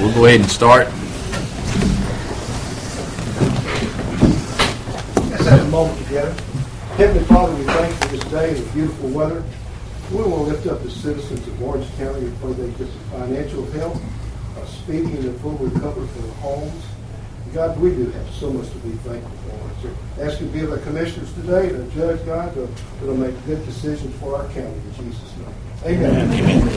we'll go ahead and start. Let's have a moment together. Heavenly Father, we thank you for this day and the beautiful weather. We want to lift up the citizens of Orange County and pray they get some financial help, speedy and full recovery for their homes. God, we do have so much to be thankful for. So ask you to be with our commissioners today, the judge, God, that'll make good decisions for our county in Jesus' name. Amen.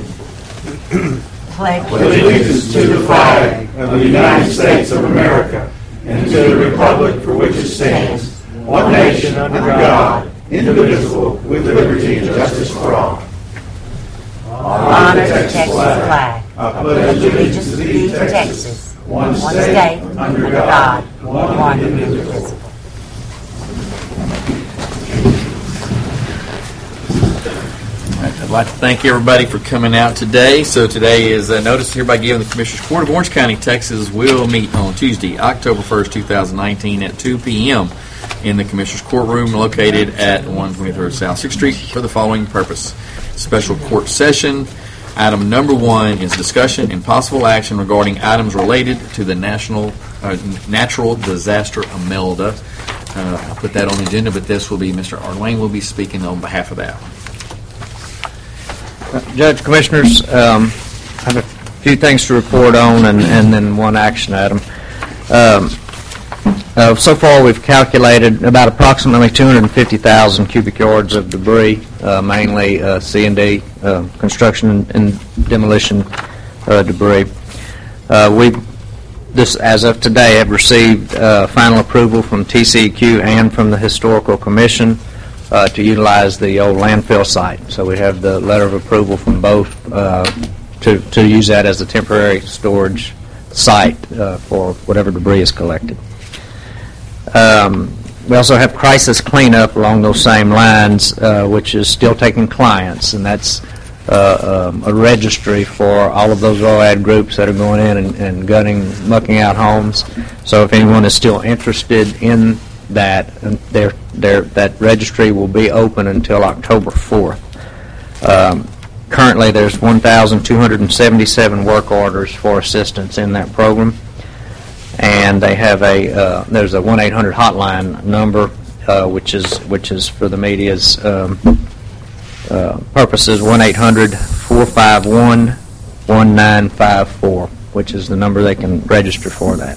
Pledge allegiance to the flag of the United States of America and to the republic for which it stands, one nation under God, indivisible, with liberty and justice for all. Honor the Texas flag. I pledge allegiance to thee, Texas, one state, under God, one indivisible. I'd like to thank everybody for coming out today. So today is notice hereby given the Commissioners Court of Orange County, Texas will meet on Tuesday, October 1st, 2019 at 2 p.m. in the Commissioners Courtroom located at 123rd South 6th Street for the following purpose. Special court session. Item number 1 is discussion and possible action regarding items related to the natural disaster Imelda. I'll put that on the agenda, but this will be Mr. Arduin will be speaking on behalf of that. Judge, Commissioners, I have a few things to report on and then one action item. So far, we've calculated about approximately 250,000 cubic yards of debris, mainly C&D, construction and demolition debris. This, as of today, have received final approval from TCEQ and from the Historical Commission to utilize the old landfill site. So we have the letter of approval from both to use that as a temporary storage site for whatever debris is collected. We also have crisis cleanup along those same lines, which is still taking clients, and that's a registry for all of those ROAD groups that are going in and mucking out homes. So if anyone is still interested in that, that registry will be open until October 4th. Currently, there's 1,277 work orders for assistance in that program, and they have there's a 1-800 hotline number, which is for the media's purposes, 1-800-451-1954, which is the number they can register for that.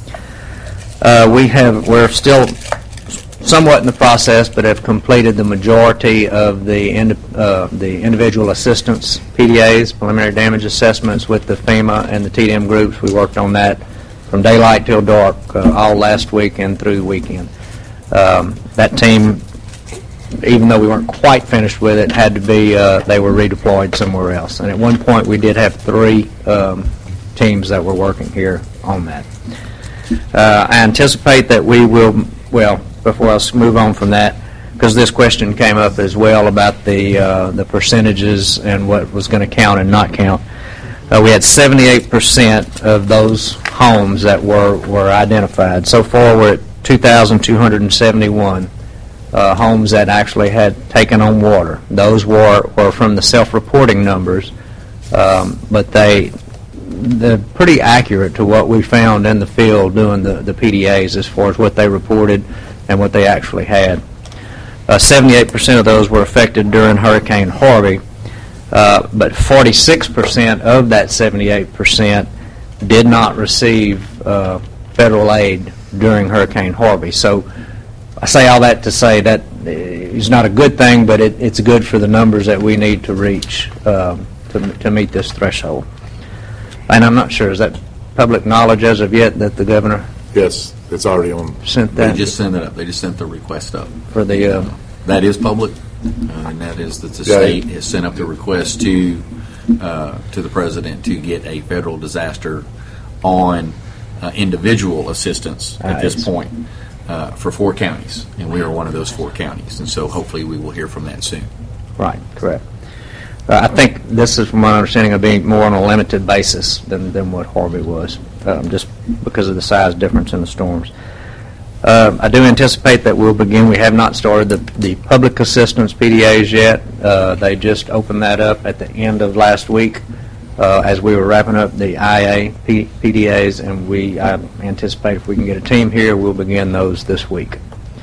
We're still somewhat in the process, but have completed the majority of the individual assistance PDAs, preliminary damage assessments, with the FEMA and the TDM groups. We worked on that from daylight till dark all last week and through the weekend. That team, even though we weren't quite finished with it, had to be, they were redeployed somewhere else. And at one point we did have 3 teams that were working here on that. I anticipate that we will, before I move on from that, because this question came up as well about the percentages and what was going to count and not count. We had 78% of those homes that were identified. So far, we're at 2,271 homes that actually had taken on water. Those were from the self-reporting numbers, but they're pretty accurate to what we found in the field doing the PDAs as far as what they reported and what they actually had. 78% of those were affected during Hurricane Harvey, but 46% of that 78% did not receive federal aid during Hurricane Harvey. So I say all that to say that it's not a good thing, but it's good for the numbers that we need to reach to meet this threshold. And I'm not sure, is that public knowledge as of yet that the governor? Yes, it's already on. Sent that. They just sent it up. They just sent the request up. For the that is public, and that is that the state has sent up the request to the president to get a federal disaster on individual assistance at this point for 4 counties, and we are one of those 4 counties, and so hopefully we will hear from that soon. Right, correct. I think this is, from my understanding, of being more on a limited basis than what Harvey was, just because of the size difference in the storms. I do anticipate that we'll begin. We have not started the public assistance PDAs yet. They just opened that up at the end of last week. as we were wrapping up the IA PDAs, and I anticipate if we can get a team here, we'll begin those this week.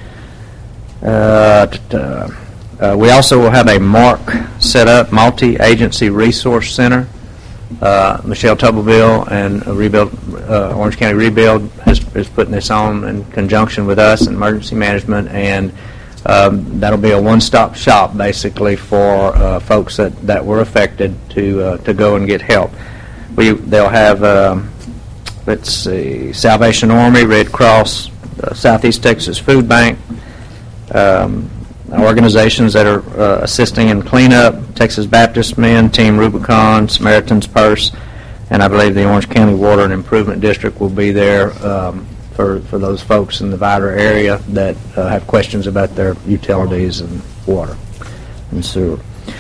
We also will have a MARC set up, Multi-Agency Resource Center. Michelle Tubleville and Orange County Rebuild is putting this on in conjunction with us and Emergency Management, and that'll be a one-stop shop basically for folks that were affected to go and get help. They'll have Salvation Army, Red Cross, Southeast Texas Food Bank, organizations that are assisting in cleanup, Texas Baptist Men, Team Rubicon, Samaritan's Purse, and I believe the Orange County Water and Improvement District will be there for those folks in the Vidor area that have questions about their utilities and water and sewer.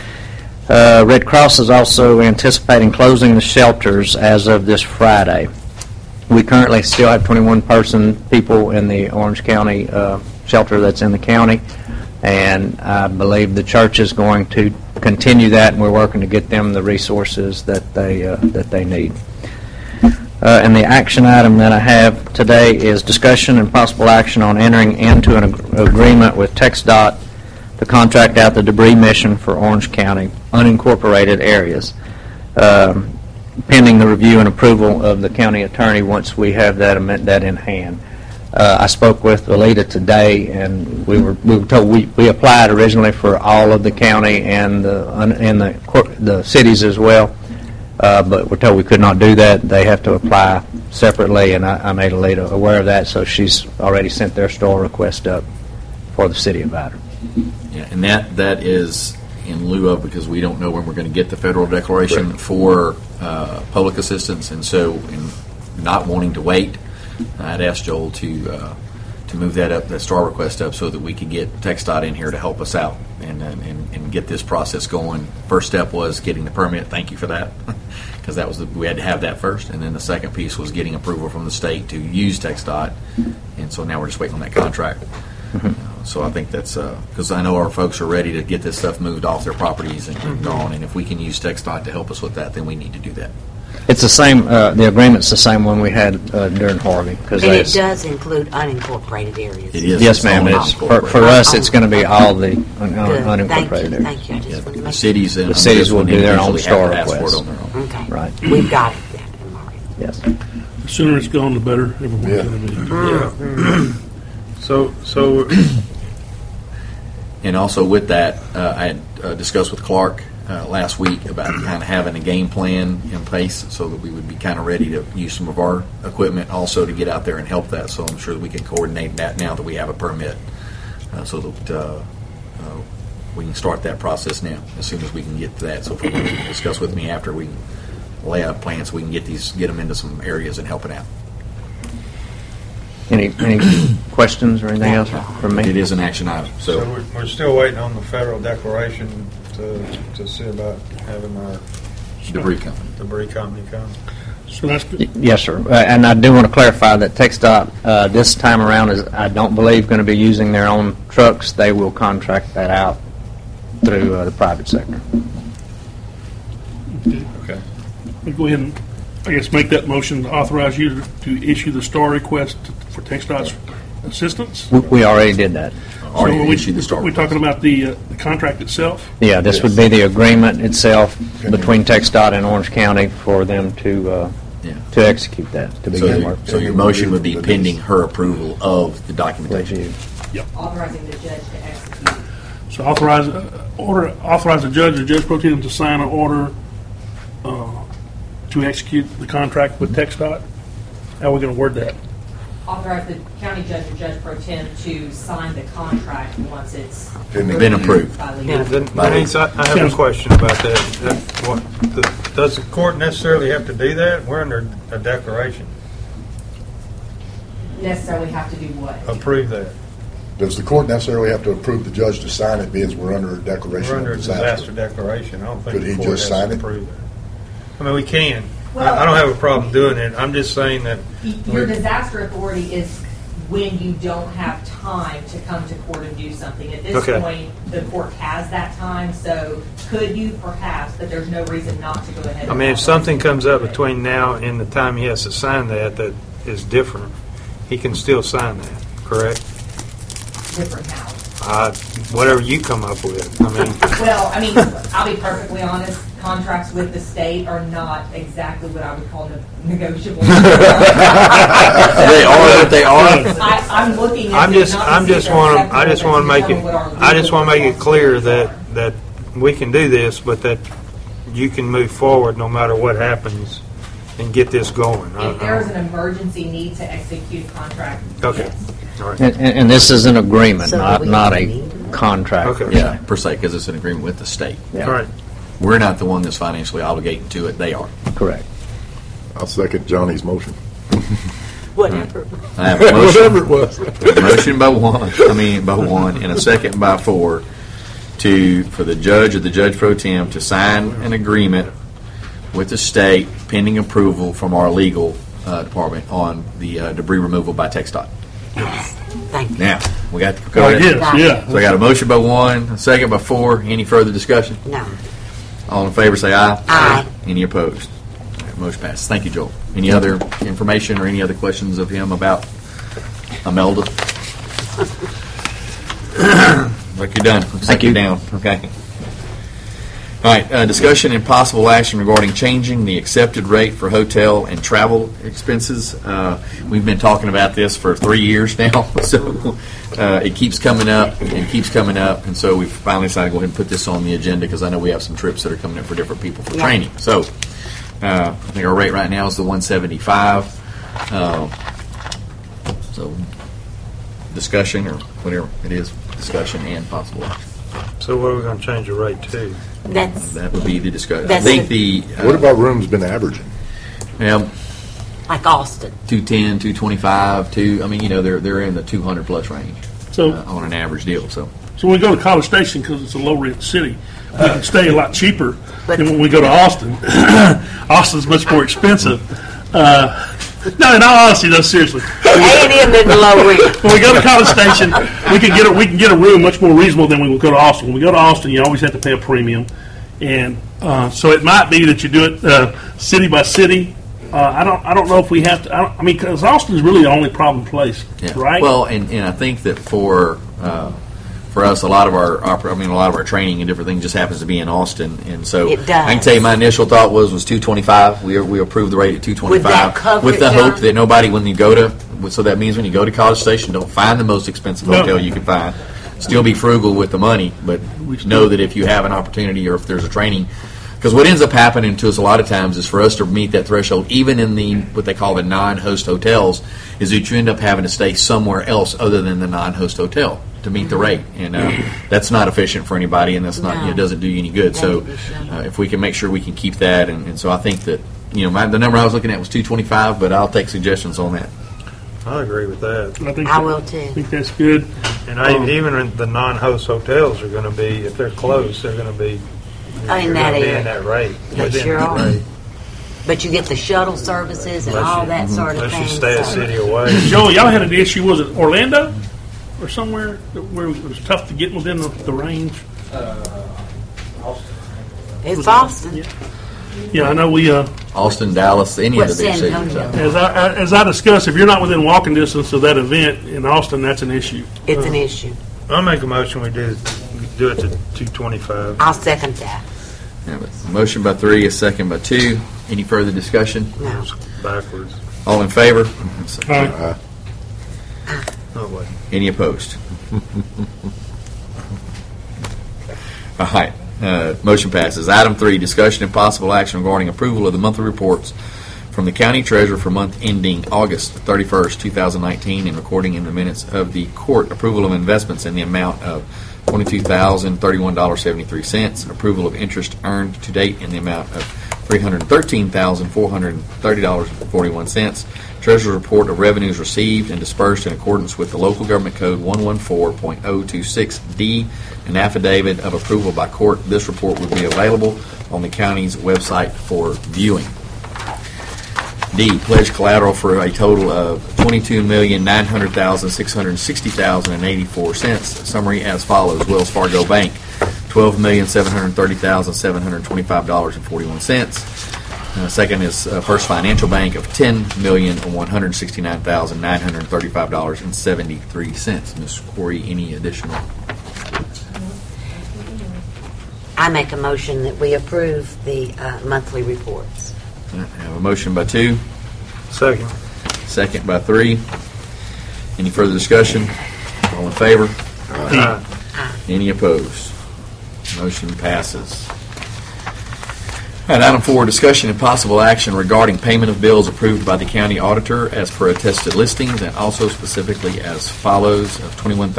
Red Cross is also anticipating closing the shelters as of this Friday. We currently still have 21 people in the Orange County shelter that's in the county, and I believe the church is going to continue that, and we're working to get them the resources that they need. And the action item that I have today is discussion and possible action on entering into an agreement with TxDOT to contract out the debris mission for Orange County unincorporated areas, pending the review and approval of the county attorney once we have that in hand. I spoke with Alita today, and we were told we applied originally for all of the county and the cities as well, but we're told we could not do that. They have to apply separately, and I made Alita aware of that, so she's already sent their store request up for the city of Vidor. Yeah, and that is in lieu of, because we don't know when we're going to get the federal declaration for public assistance, and so in not wanting to wait, I'd asked Joel to move that STAR request up so that we could get TxDOT in here to help us out and get this process going. First step was getting the permit. Thank you for that, because we had to have that first, and then the second piece was getting approval from the state to use TxDOT, and so now we're just waiting on that contract. So I think that's because I know our folks are ready to get this stuff moved off their properties and gone, and if we can use TxDOT to help us with that, then we need to do that. It's the same. The agreement's the same one we had during Harvey. And it does include unincorporated areas. It is. Yes, ma'am. For us, it's going to be all the unincorporated areas. Thank you. I just want to The make cities and The cities will do their own STAR request. Okay. Right. We've got it. Yes. The sooner it's gone, the better everyone's going to be. So And also with that, I had discussed with Clark last week about kind of having a game plan in place so that we would be kind of ready to use some of our equipment also to get out there and help that. So I'm sure that we can coordinate that now that we have a permit, so that we can start that process now as soon as we can get to that. So if you want to discuss with me after, we can lay out plans so we can get them into some areas and help it out. Any questions or anything else from me? It is an action item. So we're still waiting on the federal declaration to see about having our Debris company come. So that's good. Yes, sir. And I do want to clarify that TxDOT this time around is, I don't believe, going to be using their own trucks. They will contract that out through the private sector. Okay. We'll go ahead and, I guess, make that motion to authorize you to issue the STAR request for TxDOT's assistance. We already did that. Already So issued the STAR we're talking about the contract itself. Yeah, this would be the agreement itself between TxDOT and Orange County for them to execute that, to begin work. So your motion would be pending her approval of the documentation. Authorizing the judge to execute. So authorize the judge or Judge Pro Tem to sign an order to execute the contract with TxDOT. How are we going to word that? Authorize the county judge or Judge Pro Tem to sign the contract once it's Been approved. by legal. Denise, I have a question about that. Does the court necessarily have to do that? We're under a declaration. Necessarily have to do what? Approve that. Does the court necessarily have to approve the judge to sign it, because we're under a declaration We're under of a disaster? disaster declaration. I don't think Could the he court just has sign to it? approve it. I mean, we can. Well- I don't have a problem doing it. I'm just saying that Your disaster authority is when you don't have time to come to court and do something. At this Okay. point, the court has that time, so could you perhaps, but there's no reason not to go ahead. I mean, if something comes up between now and the time he has to sign that is different, he can still sign that, correct? Different house. Whatever you come up with. I mean, Well, I mean, I'll be perfectly honest, contracts with the state are not exactly what I would call negotiable. They are what they are. I'm looking at I'm them just, not to I'm see if just they're want to, I acceptable, just but want to make determine what our it, I just want to make legal it clear policy that we can do this, but that you can move forward no matter what happens and get this going. If there's an emergency need to execute a contract, Okay. yes. All right. And this is an agreement, So not we not a need- contract. Okay. Yeah, per se, because it's an agreement with the state. Yeah. All right. We're not the one that's financially obligating to it. They are. Correct. I'll second Johnny's motion. Whatever. I have a motion. Whatever it was. Motion by one, and a second by four for the judge or the judge pro tem to sign an agreement with the state pending approval from our legal department on the debris removal by TxDOT. Thank you. Now, we got to Oh, go ahead. yes, yeah. So I got a motion by one, a second by four. Any further discussion? No. All in favor say aye. Aye. Any opposed? All right, motion passes. Thank you, Joel. Any other information or any other questions of him about Imelda? Like you're done. Looks like you're down. Okay. All right. Discussion and possible action regarding changing the accepted rate for hotel and travel expenses. We've been talking about this for 3 years now, so it keeps coming up and keeps coming up, and so we've finally decided to go ahead and put this on the agenda because I know we have some trips that are coming up for different people for Yeah. training. So I think our rate right now is the 175. So discussion or whatever it is, discussion and possible action. So what are we going to change the rate to? That's That would be the discussion. I That's think the What about rooms been averaging? like Austin. 210, 225, they're in the 200 plus range So, on an average deal. So so when we go to College Station, because it's a low-rent city, we can stay a lot cheaper But- than when we go to Austin. Austin's much more expensive. No, in all honesty, no, seriously. A&M in the low rent. When we go to College Station, we can get a room much more reasonable than when we go to Austin. When we go to Austin, you always have to pay a premium, and so it might be that you do it city by city. I don't know if we have to. Because Austin's really the only problem place, yeah. right? Well, and I think that for us, a lot of our training and different things just happens to be in Austin, and so It does. I can tell you my initial thought was 225. We approved the rate at 225 Would that cover with the it, hope John? that nobody, when you go to, so that means when you go to College Station, don't find the most expensive No. hotel you can find. Still be frugal with the money, but know that if you have an opportunity or if there's a training. Because what ends up happening to us a lot of times is for us to meet that threshold, even in the what they call the non-host hotels, is that you end up having to stay somewhere else other than the non-host hotel to meet the rate, and that's not efficient for anybody, and that's not No. it doesn't do you any good. So That would be shame. if we can make sure we can keep that, and so I think that the number I was looking at was 225, but I'll take suggestions on that. I agree with that. I will too. I think that's good. And even the non-host hotels are going to be, if they're close, they're going to be Oh, in you're that gonna be area. in that rate. They within sure that are. rate. But you get the shuttle services and all that sort of Unless thing. you stay a so- city away. Joe, y'all had an issue. Was it Orlando or somewhere where it was tough to get within the range? It's Austin. Yeah, I know we. Austin, Dallas, any What, of the big San cities. Antonio? As I discussed, if you're not within walking distance of that event in Austin, that's an issue. It's an issue. I'll make a motion we do it to 225. I'll second that. Yeah, but motion by 3, a second by 2. Any further discussion? No. Backwards. All in favor? All right. No way. Any opposed? All right. Motion passes. Item 3, discussion and possible action regarding approval of the monthly reports from the county treasurer for month ending August 31st, 2019, and recording in the minutes of the court approval of investments in the amount of $22,031.73, approval of interest earned to date in the amount of $313,430.41, treasurer's report of revenues received and dispersed in accordance with the local government code 114.026D, an affidavit of approval by court. This report will be available on the county's website for viewing. D, pledge collateral for a total of $22,900,660.84. Summary as follows. Wells Fargo Bank, $12,730,725.41. Second is First Financial Bank of $10,169,935.73. Ms. Corey, any additional? I make a motion that we approve the monthly reports. I have a motion by 2. Second. Second by 3. Any further discussion? All in favor? Any opposed? Motion passes. All right, item 4, discussion and possible action regarding payment of bills approved by the county auditor as per attested listings, and also specifically as follows: of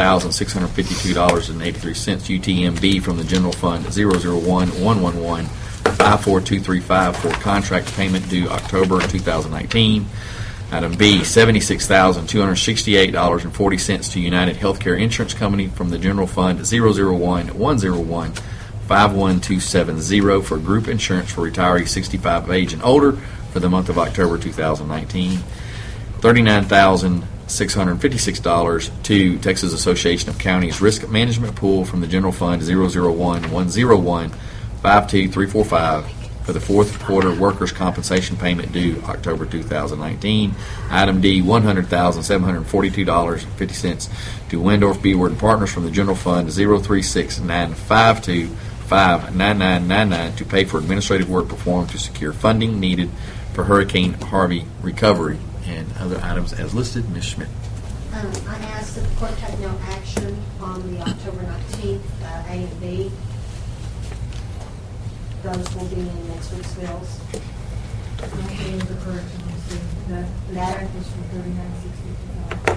$21,652.83 UTMB from the general fund 001-111-54235 for contract payment due October 2019. Item B, $76,268.40 to United Healthcare Insurance Company from the general fund 001-101-51270 for group insurance for retirees 65 of age and older for the month of October 2019. $39,656 to Texas Association of Counties Risk Management Pool from the general fund 001-101-52345 for the fourth quarter workers' compensation payment due October 2019. Item D, $100,742.50 to Wendorf, Beaward and Partners from the general fund 036-952-59999 to pay for administrative work performed to secure funding needed for Hurricane Harvey recovery. And other items as listed. Ms. Schmidt. I asked that the court take no action on the October 19th A and B. Those will be in next week's bills. Okay, the correction is that the check was for $39,655.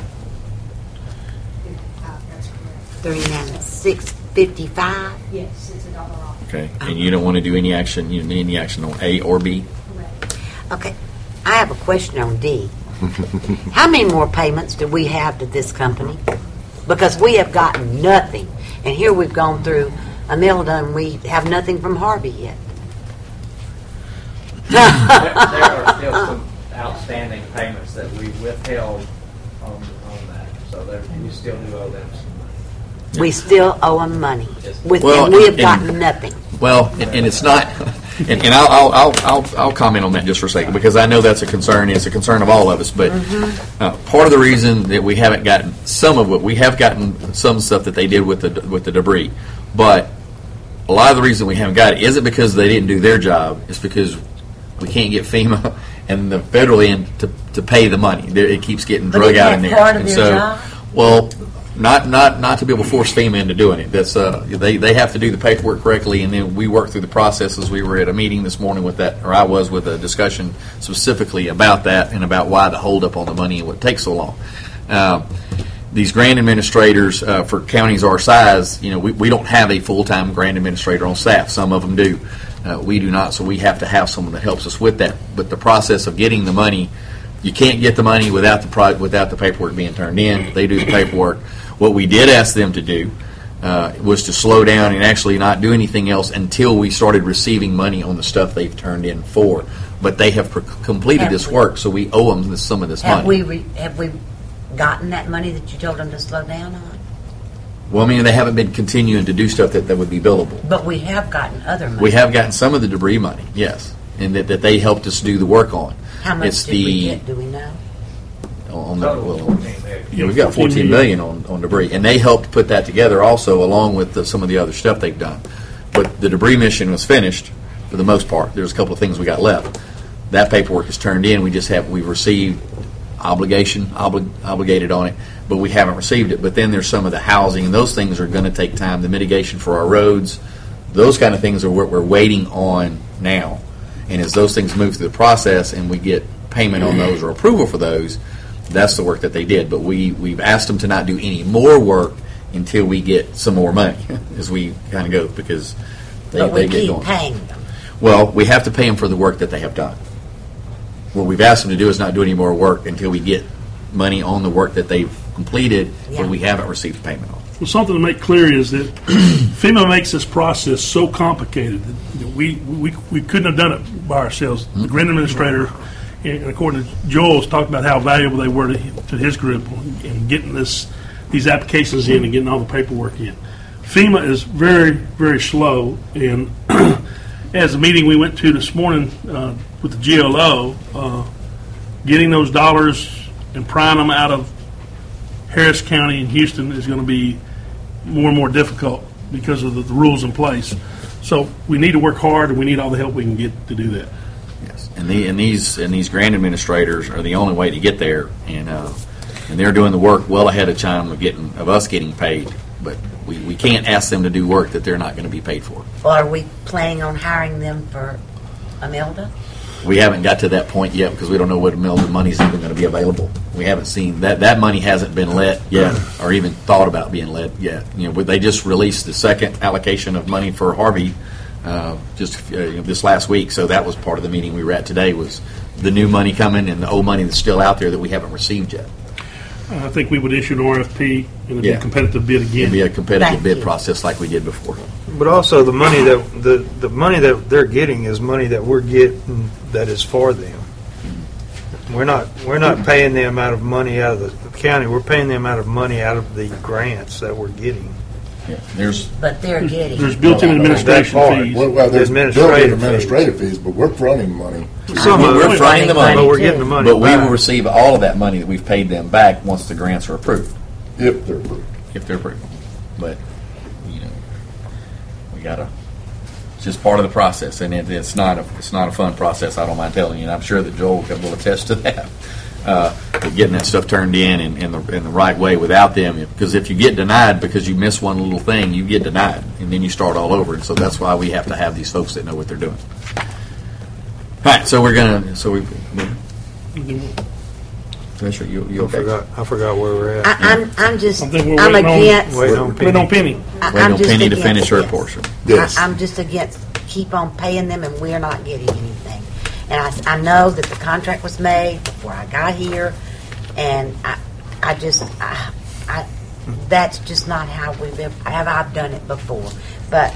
That's correct. $39,655. Yes, it's $1 off. Okay. And you don't want to do any action, you need any action on A or B? Correct. Okay, I have a question on D. How many more payments do we have to this company? Because we have gotten nothing, and here we've gone through Imelda, and we have nothing from Harvey yet. There are still some outstanding payments that we withheld on that, so we still do owe them some money. We still owe them money, Well, and we have and- gotten nothing. Well, and it's not, and I'll comment on that just for a second, because I know that's a concern. It's a concern of all of us. But part of the reason that we haven't gotten some of what we have gotten some stuff that they did with the debris, but a lot of the reason we haven't got it isn't because they didn't do their job. It's because we can't get FEMA and the federal end to pay the money. It keeps getting But drug isn't out that in there. part of And their so, job? well, not to be able to force FEMA into doing it. That's they have to do the paperwork correctly, and then we work through the processes. We were at a meeting this morning with that, or I was, with a discussion specifically about that and about why the holdup on the money and what takes so long. These grant administrators for counties our size, we don't have a full-time grant administrator on staff. Some of them do. We do not, so we have to have someone that helps us with that. But the process of getting the money, you can't get the money without the paperwork being turned in. They do the paperwork. What we did ask them to do was to slow down and actually not do anything else until we started receiving money on the stuff they've turned in for. But they have completed this work, so we owe them some of this money. Have we gotten that money that you told them to slow down on? Well, I mean, they haven't been continuing to do stuff that would be billable. But we have gotten other money. We have gotten some of the debris money, yes, and that they helped us do the work on. How much It's did we get? Do we know? On the, Total well, 14 million. yeah, we've got $14 million on debris, and they helped put that together also, along with some of the other stuff they've done. But the debris mission was finished for the most part. There's a couple of things we got left. That paperwork is turned in. We've received obligated on it, but we haven't received it. But then there's some of the housing, and those things are going to take time. The mitigation for our roads, those kind of things are what we're waiting on now. And as those things move through the process and we get payment on those or approval for those, that's the work that they did. But we've asked them to not do any more work until we get some more money as we kind of go, because they But we get keep going. paying them. Well, we have to pay them for the work that they have done. What we've asked them to do is not do any more work until we get money on the work that they've completed, Yeah. but we haven't received payment on. Well, something to make clear is that FEMA makes this process so complicated that we couldn't have done it by ourselves. The grant administrator and according to Joel's talked about how valuable they were to his group in getting these applications in and getting all the paperwork in. FEMA is very, very slow, and as a meeting we went to this morning with the GLO, getting those dollars and prying them out of Harris County and Houston is going to be more and more difficult because of the rules in place. So we need to work hard, and we need all the help we can get to do that. Yes, and these grant administrators are the only way to get there, and they're doing the work well ahead of time of us getting paid. But we can't ask them to do work that they're not going to be paid for. Well, are we planning on hiring them for Imelda? We haven't got to that point yet because we don't know what Imelda money's even going to be available. We haven't seen that money hasn't been let yet, or even thought about being let yet. They just released the second allocation of money for Harvey this last week. So that was part of the meeting we were at today, was the new money coming and the old money that's still out there that we haven't received yet. I think we would issue an RFP and it'd be a competitive bid again. It'd be a competitive Thank bid you. process like we did before. But also the money the money that they're getting is money that we're getting that is for them. We're not paying them out of money out of the county. We're paying them out of money out of the grants that we're getting. Yeah, But they're getting. There's built-in administration fees. Well, there's Administrative administrative fees, but we're fronting money. Some of we're it, fronting the money, but we're getting the money but we back. will receive all of that money that we've paid them back once the grants are approved. If they're approved. If they're approved. But, we gotta, it's just part of the process, and it's not a fun process, I don't mind telling you, and I'm sure that Joel will attest to that. But getting that stuff turned in the right way without them, because if you get denied because you miss one little thing, you get denied, and then you start all over, and so that's why we have to have these folks that know what they're doing. All right, so Fisher, you okay? I forgot where we're at. I'm just. I think we're I'm waiting against. Waiting on Wait on Penny. Wait on Penny to finish her portion. Yes. I'm just against keep on paying them and we're not getting anything. And I know that the contract was made before I got here, and that's just not how I've done it before. But,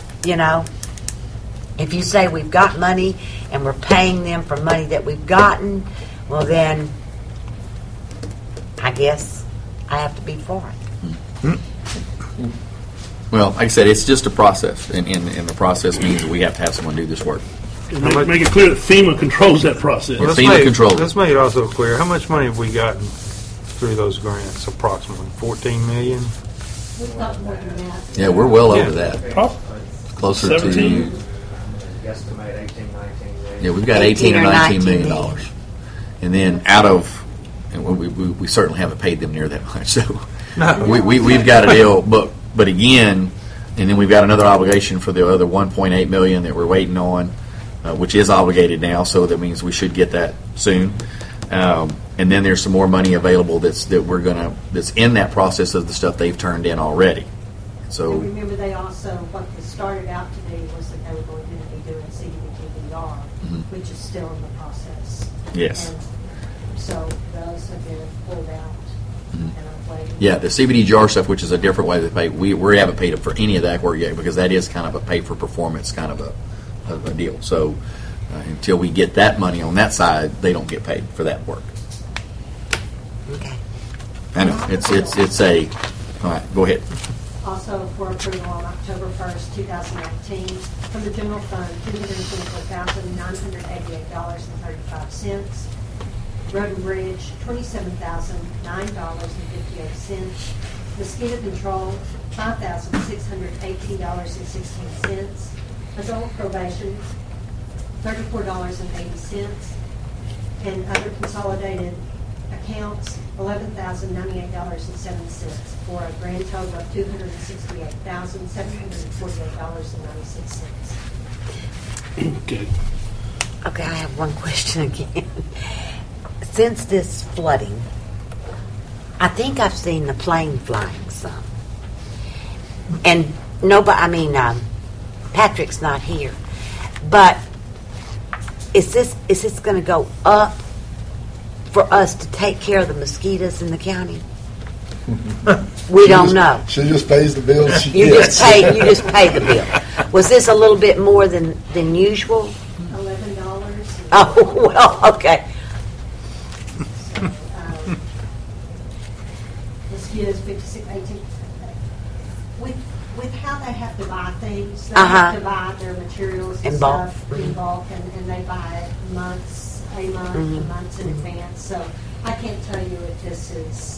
if you say we've got money and we're paying them for money that we've gotten, well then, I guess I have to be for it. Well, like I said, it's just a process, and the process means that we have to have someone do this work. Make it clear that FEMA controls that process. Well, FEMA controls it. Let's make it also clear. How much money have we gotten through those grants? Approximately $14 million. We've got more than that. Yeah, we're well over that. Closer 17? to, Guesstimate 18, 19 million. yeah, we've got 18 or 19 million dollars. And then and we certainly haven't paid them near that much. So we've got a deal, but again, and then we've got another obligation for the other 1.8 million that we're waiting on, which is obligated now. So that means we should get that soon. And then there's some more money available that's in that process of the stuff they've turned in already. So And remember, they also, what they started out to do was that they were going to be doing CDBG-DR, which is still in the process. Yes. And so those have been pulled out and are waiting. yeah, the CBD jar stuff, which is a different way to pay, we haven't paid them for any of that work yet because that is kind of a pay for performance kind of a deal. So until we get that money on that side, they don't get paid for that work. Okay. I know it's a. All right, go ahead. Also for approval on October 1st, 2019, from the general fund, $224,988.35. Road and Bridge, $27,009.58. Mosquito Control, $5,618.16. Adult Probation, $34.80. And other consolidated accounts, $11,098.07, for a grand total of $268,748.96. Okay. Okay, I have one question again. Since this flooding, I think I've seen the plane flying some. And Patrick's not here. But is this going to go up for us to take care of the mosquitoes in the county? We don't know. She just pays the bill. You just pay the bill. Was this a little bit more than usual? $11. Oh, well, okay. Yes, 56, 18. With how they have to buy things, they Uh-huh. have to buy their materials and In bulk. stuff in bulk, and they buy it months, a month, Mhm. months in advance. So I can't tell you if this is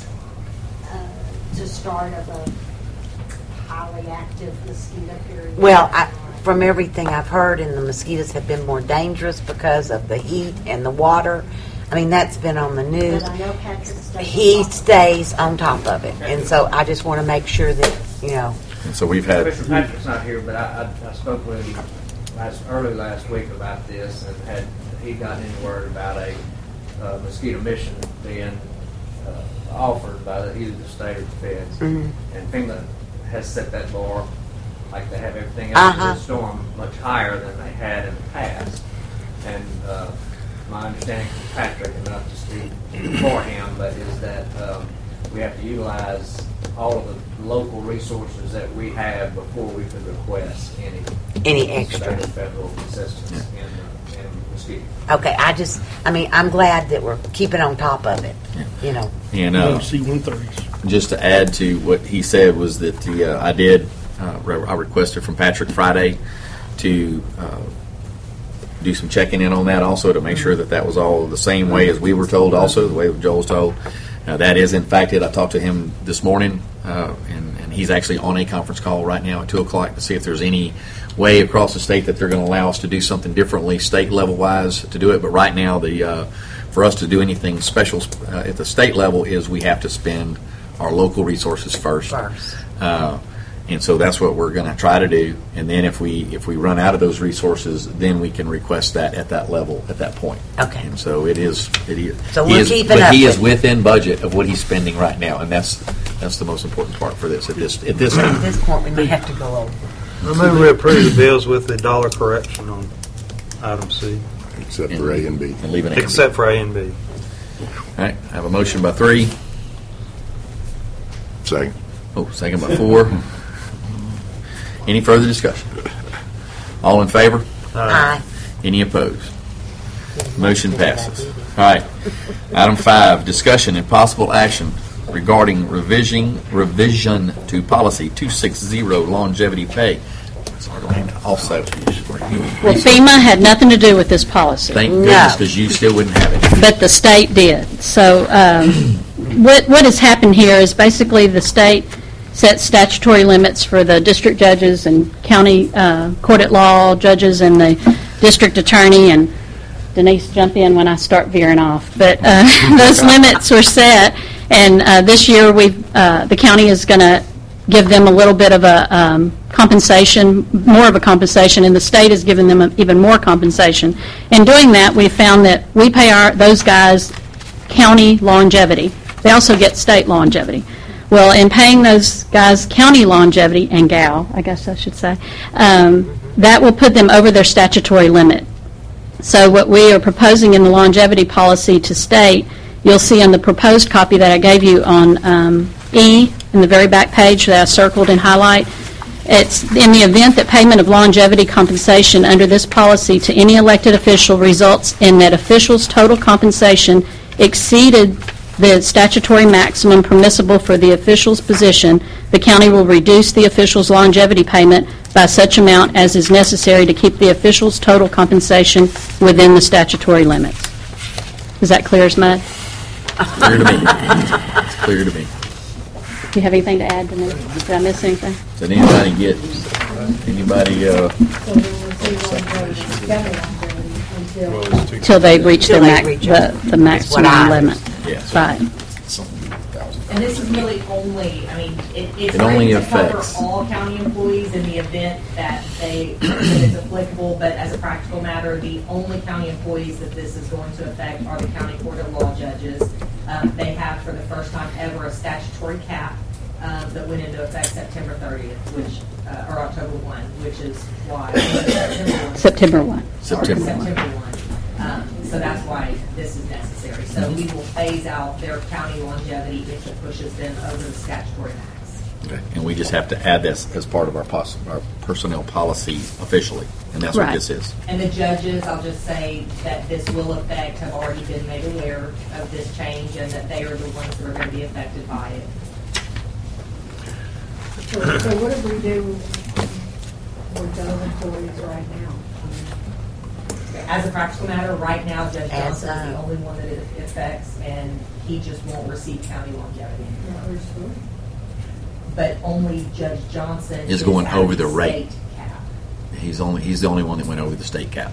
the start of a highly active mosquito period. Well, from everything I've heard, and the mosquitoes have been more dangerous because of the heat and the water. I mean, that's been on the news. But I know Patrick stays He on top of it. stays on top of it, and so I just want to make sure that, you know. And so we've had, Commissioner Patrick's not here, but I spoke with him early last week about this, and he'd gotten any word about a mosquito mission being offered by either the state or the feds. Mhm. And FEMA has set that bar, like they have everything else in Uh-huh. the storm, much higher than they had in the past. And my understanding from Patrick, and not to speak for him, but is that we have to utilize all of the local resources that we have before we could request Any extra. state or federal assistance in mosquito. Okay, I'm glad that we're keeping on top of it, you know. and C-130s. just to add to what he said was that I requested from Patrick Friday to do some checking in on that also to make sure that was all the same way as we were told also, the way Joel was told. That is in fact it. I talked to him this morning, and he's actually on a conference call right now at 2 o'clock to see if there's any way across the state that they're going to allow us to do something differently state level wise to do it. But right now, for us to do anything special at the state level is we have to spend our local resources first. And so that's what we're going to try to do. And then if we run out of those resources, then we can request that at that level at that point. Okay. And so it is. So we're keeping up But he is with it. within budget of what he's spending right now, and that's the most important part for this at this At time. this point, we may have to go over. I move we approve the bills with the dollar correction on item C, Except for A and B. And leaving it. except for A and B. All right. I have a motion by 3. Second. Oh, second by 4. Any further discussion? All in favor? Aye. Any opposed? Motion passes. All right. Item 5, discussion and possible action regarding revision to policy 260 longevity pay. Also, Well, FEMA had nothing to do with this policy, thank goodness, because you still wouldn't have it. but the state did. So what has happened here is basically the state set statutory limits for the district judges and county court at law judges and the district attorney, and Denise, jump in when I start veering off. But those limits were set, and this year the county is going to give them a little bit of a compensation, more of a compensation, and the state is giving them even more compensation. In doing that, we found that we pay those guys county longevity. They also get state longevity. Well, in paying those guys county longevity, and gal, I guess I should say, that will put them over their statutory limit. So what we are proposing in the longevity policy to state, you'll see on the proposed copy that I gave you on E, in the very back page that I circled in highlight, it's in the event that payment of longevity compensation under this policy to any elected official results in that official's total compensation exceeded the statutory maximum permissible for the official's position, the county will reduce the official's longevity payment by such amount as is necessary to keep the official's total compensation within the statutory limits. Is that clear as mud? Clear to me. It's clear to me. Do you have anything to add to me? Did I miss anything? Did anybody get Till they reach Till the they reach it. the maximum That's what I limit. Yes. Right. And this is really only, I mean, it's It only written to cover affects- all county employees in the event that that it's applicable, but as a practical matter, the only county employees that this is going to affect are the county court of law judges. They have, for the first time ever, a statutory cap that went into effect September 30th, or October 1, which is why. September 1. September 1. September 1. So that's why this is necessary. So we will phase out their county longevity if it pushes them over the statutory max. Okay. And we just have to add this as part of our personnel policy officially, and that's what Right. this is. And the judges, I'll just say that this will affect, have already been made aware of this change and that they are the ones that are going to be affected by it. So what do we do with those employees right now? As a practical matter, right now, Judge As Johnson is the only one that it affects, and he just won't receive county longevity. But only Judge Johnson Is going at over the rate. state cap. He's the only one that went over the state cap.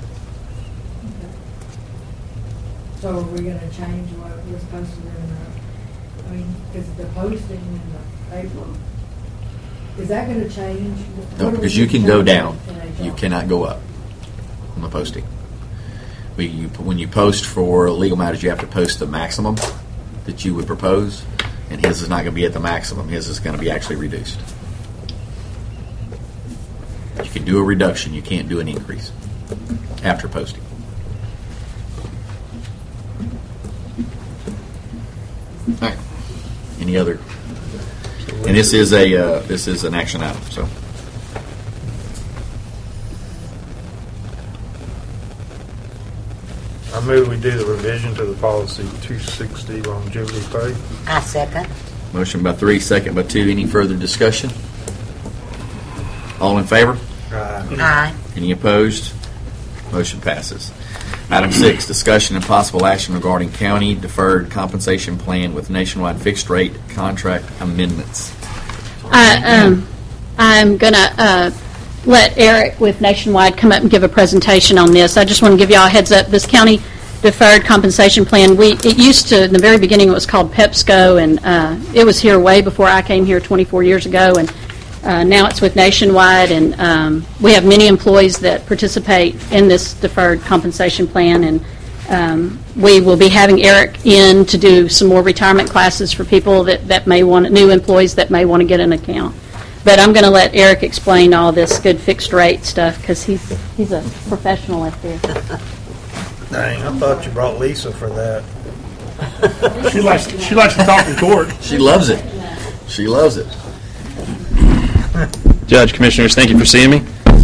So are we gonna change what was posted in the, I mean, because the posting in the paper, is that gonna change? No, What are we because you can gonna go change down. in a You job? cannot go up on the posting. When you post for legal matters, you have to post the maximum that you would propose, and his is not going to be at the maximum. His is going to be actually reduced. You can do a reduction. You can't do an increase after posting. All right. Any other? And this is an action item. So. I move we do the revision to the policy 260 longevity pay. I second. Motion by 3, second by 2. Any further discussion? All in favor? Aye. Any opposed? Motion passes. Item 6, discussion and possible action regarding county deferred compensation plan with nationwide fixed rate contract amendments. I'm going to let Eric with Nationwide come up and give a presentation on this. I just want to give you all a heads up. This county deferred compensation plan, it used to, in the very beginning, it was called PEPSCO, and it was here way before I came here 24 years ago, and now it's with Nationwide, and we have many employees that participate in this deferred compensation plan, and we will be having Eric in to do some more retirement classes for people that may want, new employees that may want to get an account. But I'm going to let Eric explain all this good fixed rate stuff because he's a professional at this. Dang, I thought you brought Lisa for that. She likes to talk in court. She loves it. She loves it. Judge, Commissioners, thank you for seeing me.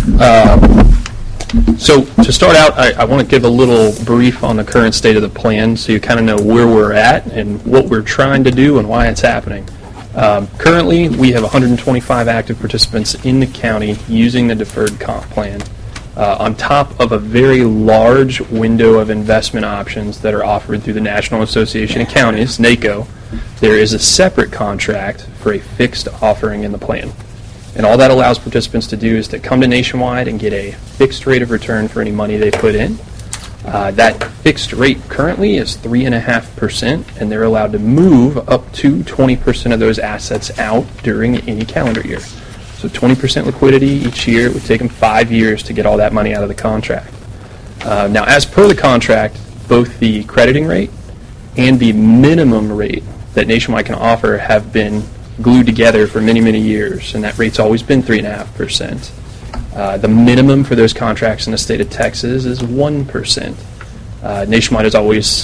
So to start out, I want to give a little brief on the current state of the plan so you kind of know where we're at and what we're trying to do and why it's happening. Currently, we have 125 active participants in the county using the deferred comp plan, on top of a very large window of investment options that are offered through the National Association of Counties, NACO. There is a separate contract for a fixed offering in the plan. And all that allows participants to do is to come to Nationwide and get a fixed rate of return for any money they put in. That fixed rate currently is 3.5%, and they're allowed to move up to 20% of those assets out during any calendar year. So 20% liquidity each year. It would take them 5 years to get all that money out of the contract. Now, as per the contract, both the crediting rate and the minimum rate that Nationwide can offer have been glued together for many, many years, and that rate's always been 3.5%. The minimum for those contracts in the state of Texas is 1%. Nationwide has always,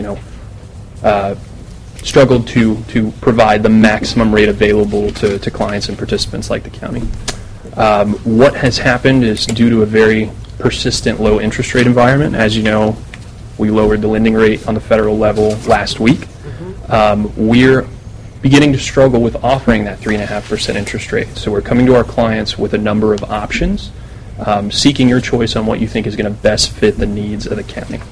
struggled to provide the maximum rate available to clients and participants like the county. What has happened is due to a very persistent low interest rate environment. As you know, we lowered the lending rate on the federal level last week. We're beginning to struggle with offering that 3.5% interest rate. So we're coming to our clients with a number of options, seeking your choice on what you think is going to best fit the needs of the county.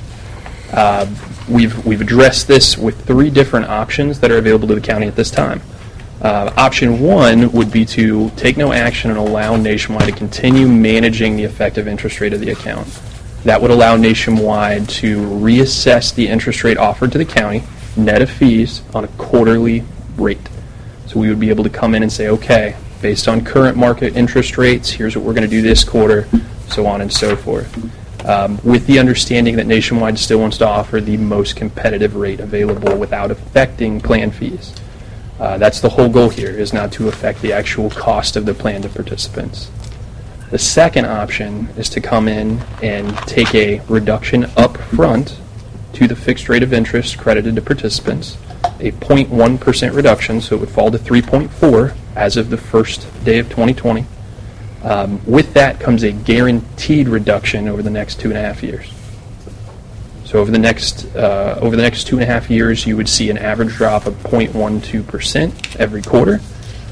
We've addressed this with 3 different options that are available to the county at this time. Option 1 would be to take no action and allow Nationwide to continue managing the effective interest rate of the account. That would allow Nationwide to reassess the interest rate offered to the county, net of fees, on a quarterly rate. So we would be able to come in and say, okay, based on current market interest rates, here's what we're going to do this quarter, so on and so forth. With the understanding that Nationwide still wants to offer the most competitive rate available without affecting plan fees. That's the whole goal here, is not to affect the actual cost of the plan to participants. The second option is to come in and take a reduction up front to the fixed rate of interest credited to participants, a 0.1% reduction, so it would fall to 3.4 as of the first day of 2020. With that comes a guaranteed reduction over the next 2.5 years. So over the next 2.5 years, you would see an average drop of 0.12% every quarter.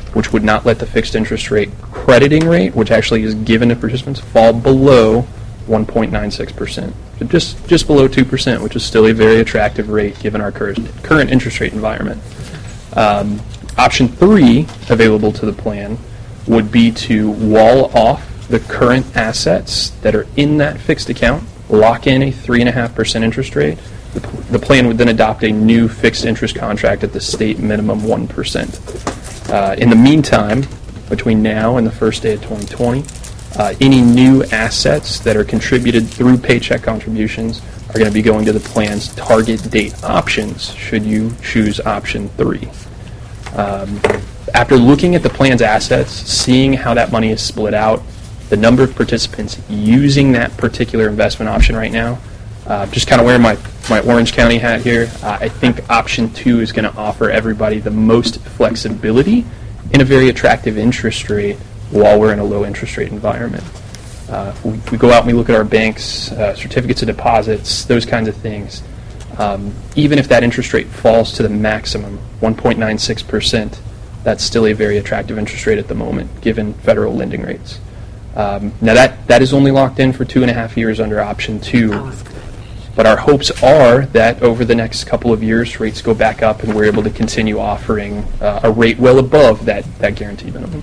which would not let the fixed interest rate crediting rate, which actually is given to participants, fall below 1.96%. So just below 2%, which is still a very attractive rate given our current interest rate environment. Option 3 available to the plan would be to wall off the current assets that are in that fixed account, lock in a 3.5% interest rate. The plan would then adopt a new fixed interest contract at the state minimum 1%. In the meantime, between now and the first day of 2020, any new assets that are contributed through paycheck contributions are going to be going to the plan's target date options should you choose option 3. After looking at the plan's assets, seeing how that money is split out, the number of participants using that particular investment option right now, just kind of wearing my Orange County hat here, I think option 2 is going to offer everybody the most flexibility in a very attractive interest rate while we're in a low interest rate environment. We go out and we look at our banks, certificates of deposits, those kinds of things. Even if that interest rate falls to the maximum, 1.96%, that's still a very attractive interest rate at the moment, given federal lending rates. Now that is only locked in for 2.5 years under option 2. But our hopes are that over the next couple of years, rates go back up and we're able to continue offering a rate well above that guaranteed minimum.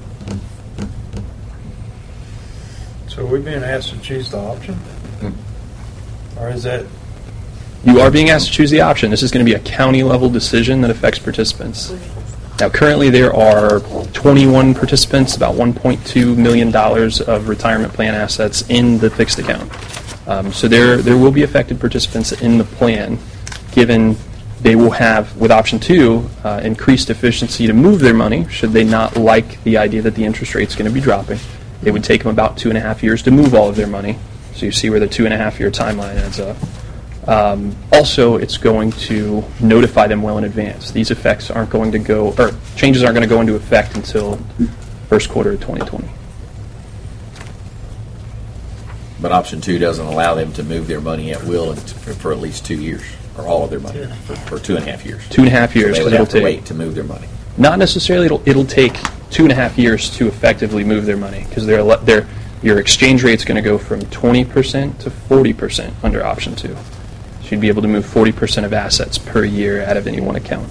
So are we being asked to choose the option? Or is that... You are being asked to choose the option. This is going to be a county-level decision that affects participants. Now, currently there are 21 participants, about $1.2 million of retirement plan assets in the fixed account. So there will be affected participants in the plan, given they will have, with option 2, increased efficiency to move their money should they not like the idea that the interest rate is going to be dropping. It would take them about 2.5 years to move all of their money. So you see where the 2.5-year timeline adds up. Also, it's going to notify them well in advance. These effects aren't going to go, or changes aren't going to go into effect until first quarter of 2020. But option 2 doesn't allow them to move their money at will for at least 2 years, or all of their money, for 2.5 years. 2.5 years. So they would have to wait to move their money. Not necessarily. It'll take 2.5 years to effectively move their money, because your exchange rate's going to go from 20% to 40% under option 2. So you'd be able to move 40% of assets per year out of any one account.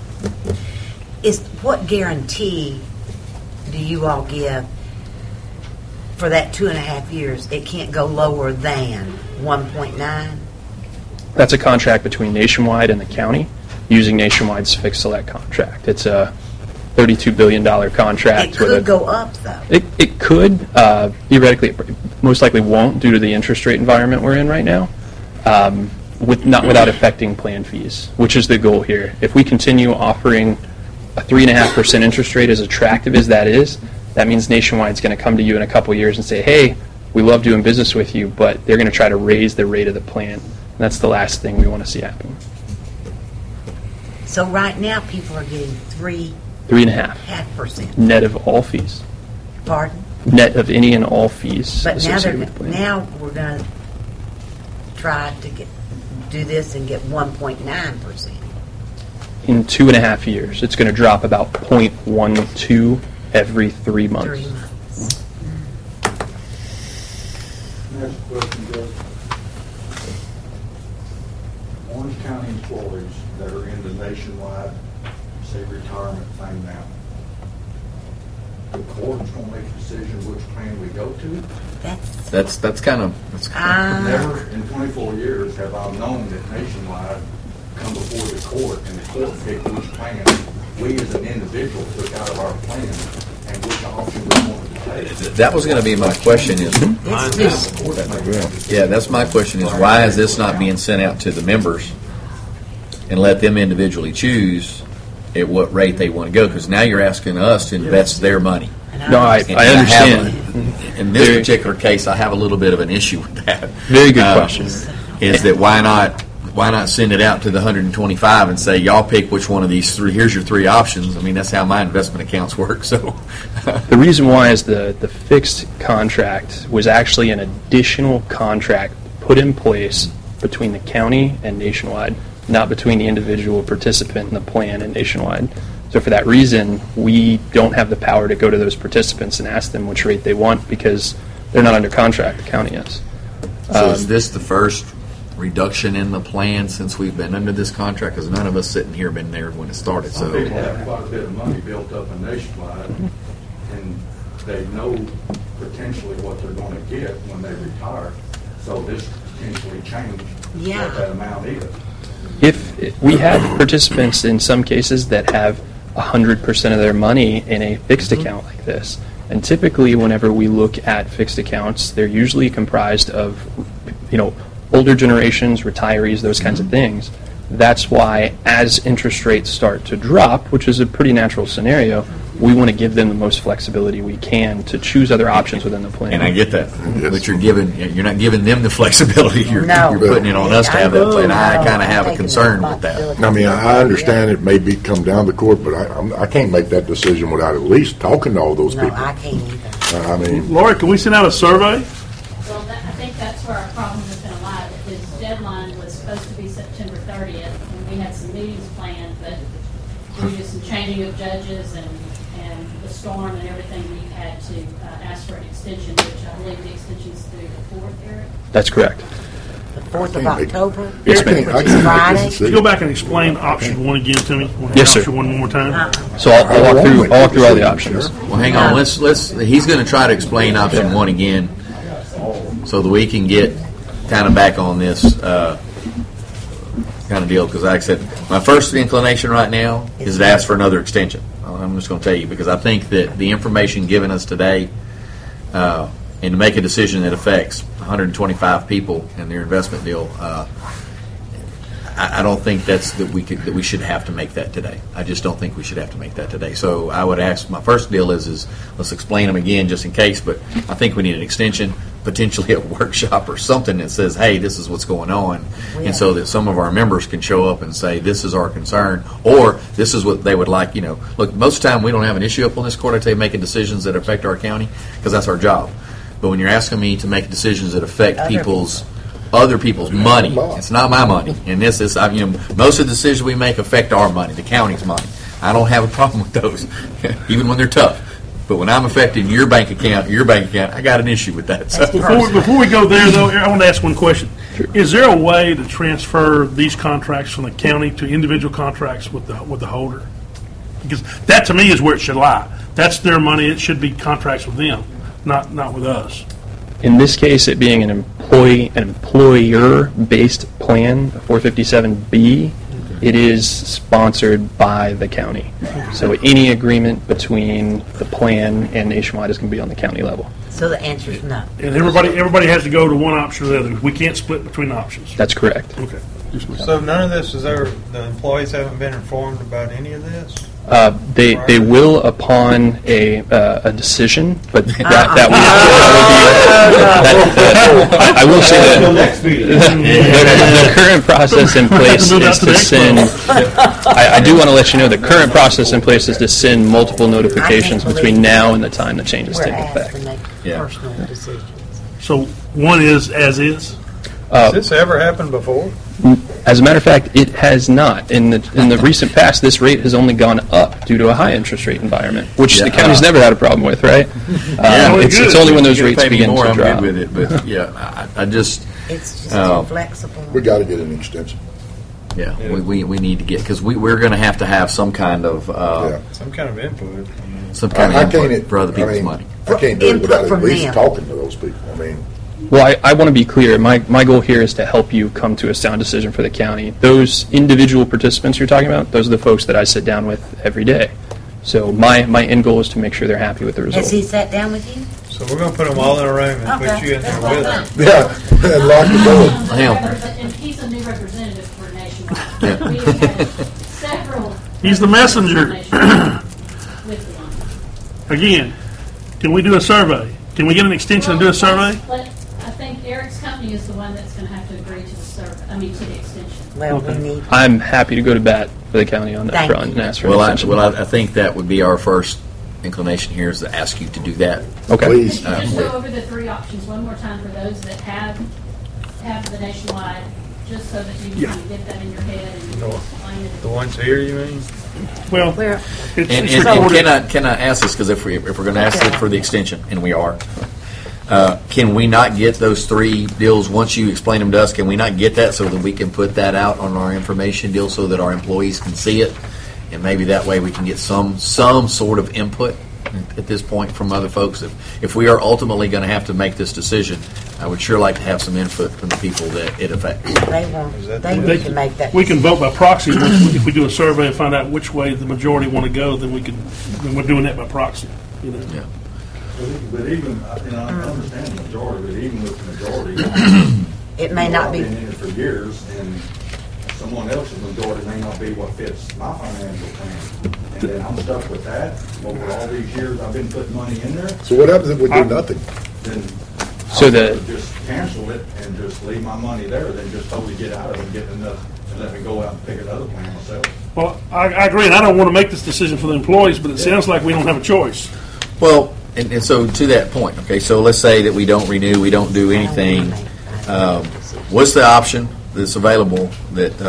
What guarantee do you all give for that 2.5 years? It can't go lower than 1.9? That's a contract between Nationwide and the county using Nationwide's fixed select contract. It's a $32 billion contract. It could go up, though. It could. Theoretically, it most likely won't due to the interest rate environment we're in right now, not without affecting plan fees, which is the goal here. If we continue offering a 3.5% interest rate, as attractive as that is, that means Nationwide's going to come to you in a couple years and say, hey, we love doing business with you, but they're going to try to raise the rate of the plan. And that's the last thing we want to see happen. So right now, people are getting 3.5% net of all fees. Pardon? Net of any and all fees associated with the plan. Now we're going to try to do this and get 1.9%. In 2.5 years, it's going to drop about 0.12 every 3 months. 3 months. Next question, Judge. Orange County employees that are in the Nationwide, say, retirement thing now, the court's going to make a decision which plan we go to? That's kind of... Never in 24 years have I known that Nationwide come before the court and the court picked which plan we as an individual took out of our plan and which option we wanted to take. That was going to be my question. That's my question is why is this not being sent out to the members and let them individually choose at what rate they want to go? Because now you're asking us to invest their money. No, I understand. In this particular case, I have a little bit of an issue with that. Very good question. Is that why not send it out to the 125 and say, y'all pick which one of these 3, here's your 3 options. I mean, that's how my investment accounts work. So the reason why is the fixed contract was actually an additional contract put in place between the county and Nationwide not between the individual participant in the plan and Nationwide. So for that reason, we don't have the power to go to those participants and ask them which rate they want because they're not under contract, the county is. So is this the first reduction in the plan since we've been under this contract? Because none of us sitting here been there when it started. Some So people have quite a bit of money built up in Nationwide, and they know potentially what they're going to get when they retire. So this potentially change what that amount is. If we have participants in some cases that have 100% of their money in a fixed account like this, and typically whenever we look at fixed accounts, they're usually comprised of, older generations, retirees, those kinds of things. That's why as interest rates start to drop, which is a pretty natural scenario, we want to give them the most flexibility we can to choose other options within the plan. And I get that, but you're not giving them the flexibility. You're putting it on us to have that. And I kind of have a concern with that. I mean, I understand it may come down to court, but I can't make that decision without at least talking to all those people. I can't either. I mean, Laura, can we send out a survey? Well, I think that's where our problem has been a lot. His deadline was supposed to be September 30th, and we had some meetings planned, but due to some changing of judges and the storm and everything, we had to ask for an extension, which I believe the extension's through the 4th, Eric? That's correct. The 4th of October? Yes, ma'am. Which is Friday? Can you go back and explain option 1 again to me? Yes, sir. Option 1 more time? So I'll walk through all the options. Well, hang on. He's going to try to explain option 1 again, so that we can get kind of back on this kind of deal. Because, like I said, my first inclination right now is to ask for another extension. I'm just going to tell you because I think that the information given us today, and to make a decision that affects 125 people and their investment deal, I don't think that we should have to make that today. I just don't think we should have to make that today. So I would ask. My first deal is let's explain them again just in case. But I think we need an extension, potentially a workshop or something that says, "Hey, this is what's going on," and so that some of our members can show up and say, "This is our concern," or "This is what they would like." Look, most of the time we don't have an issue up on this court. I tell you, making decisions that affect our county because that's our job. But when you're asking me to make decisions that affect other people's money, it's not my money. And this is, most of the decisions we make affect our money, the county's money. I don't have a problem with those, even when they're tough. But when I'm affecting your bank account, I got an issue with that. So. Before we go there, though, I want to ask one question. Sure. Is there a way to transfer these contracts from the county to individual contracts with the holder? Because that, to me, is where it should lie. That's their money. It should be contracts with them, not with us. In this case, it being an employer-based plan, 457B, it is sponsored by the county. So any agreement between the plan and Nationwide is going to be on the county level. So the answer is no. And everybody has to go to one option or the other. We can't split between options. That's correct. Okay. So none of this the employees haven't been informed about any of this? They will upon a decision, but that I will say that the current process in place is to send. I do want to let you know the current process in place is to send multiple notifications between now and the time the changes take effect. Personal decisions. So one is as is. Has this ever happened before? As a matter of fact, it has not. In the recent past, this rate has only gone up due to a high interest rate environment, which the county's never had a problem with, right? It's only when those rates begin to drop. I'm good with it, but I just it's just too flexible. We got to get an extension. Yeah, we need to get because we're going to have some kind of some kind of input. Some kind of input for other people's money. I can't do it without at least talking to those people. Well, I want to be clear. My goal here is to help you come to a sound decision for the county. Those individual participants you're talking about, those are the folks that I sit down with every day. So my end goal is to make sure they're happy with the result. Has he sat down with you? So we're going to put them all in a room and put you in there with them. Yeah, and lock the door. And he's a new representative for Nationwide. We have had several. He's the messenger. Again, can we do a survey? Can we get an extension and do a survey? I think Eric's company is the one that's going to have to agree to the survey. To the extension. Well, we need. I'm happy to go to bat for the county on that front and ask for an extension. I think that would be our first inclination here is to ask you to do that. Okay. Please. Just go over the three options one more time for those that have the Nationwide just so that you Yeah. can get that in your head and No. explain it. The ones here, you mean? Well, Where, it's And recorded. can I ask this, because if we're going to ask it for the extension, and we are, can we not get those 3 deals, once you explain them to us, can we not get that so that we can put that out on our information deal so that our employees can see it? And maybe that way we can get some sort of input at this point from other folks. If we are ultimately going to have to make this decision, I would sure like to have some input from the people that it affects. they won't, they need to make that. We can vote by proxy. If we do a survey and find out which way the majority want to go, then then we're doing that by proxy. You know? Yeah. But even, I understand the majority, but even with the majority, It may not be. I've been in it for years, and someone else's majority may not be what fits my financial plan. And then I'm stuck with that over all these years I've been putting money in there. So what happens if we do nothing? Then So I'd the- rather just cancel it and just leave my money there than just totally get out of it and get enough and let me go out and pick another plan myself. Well, I agree, and I don't want to make this decision for the employees, but it sounds like we don't have a choice. Well, and so to that point, okay, so let's say that we don't renew, we don't do anything. What's the option that's available that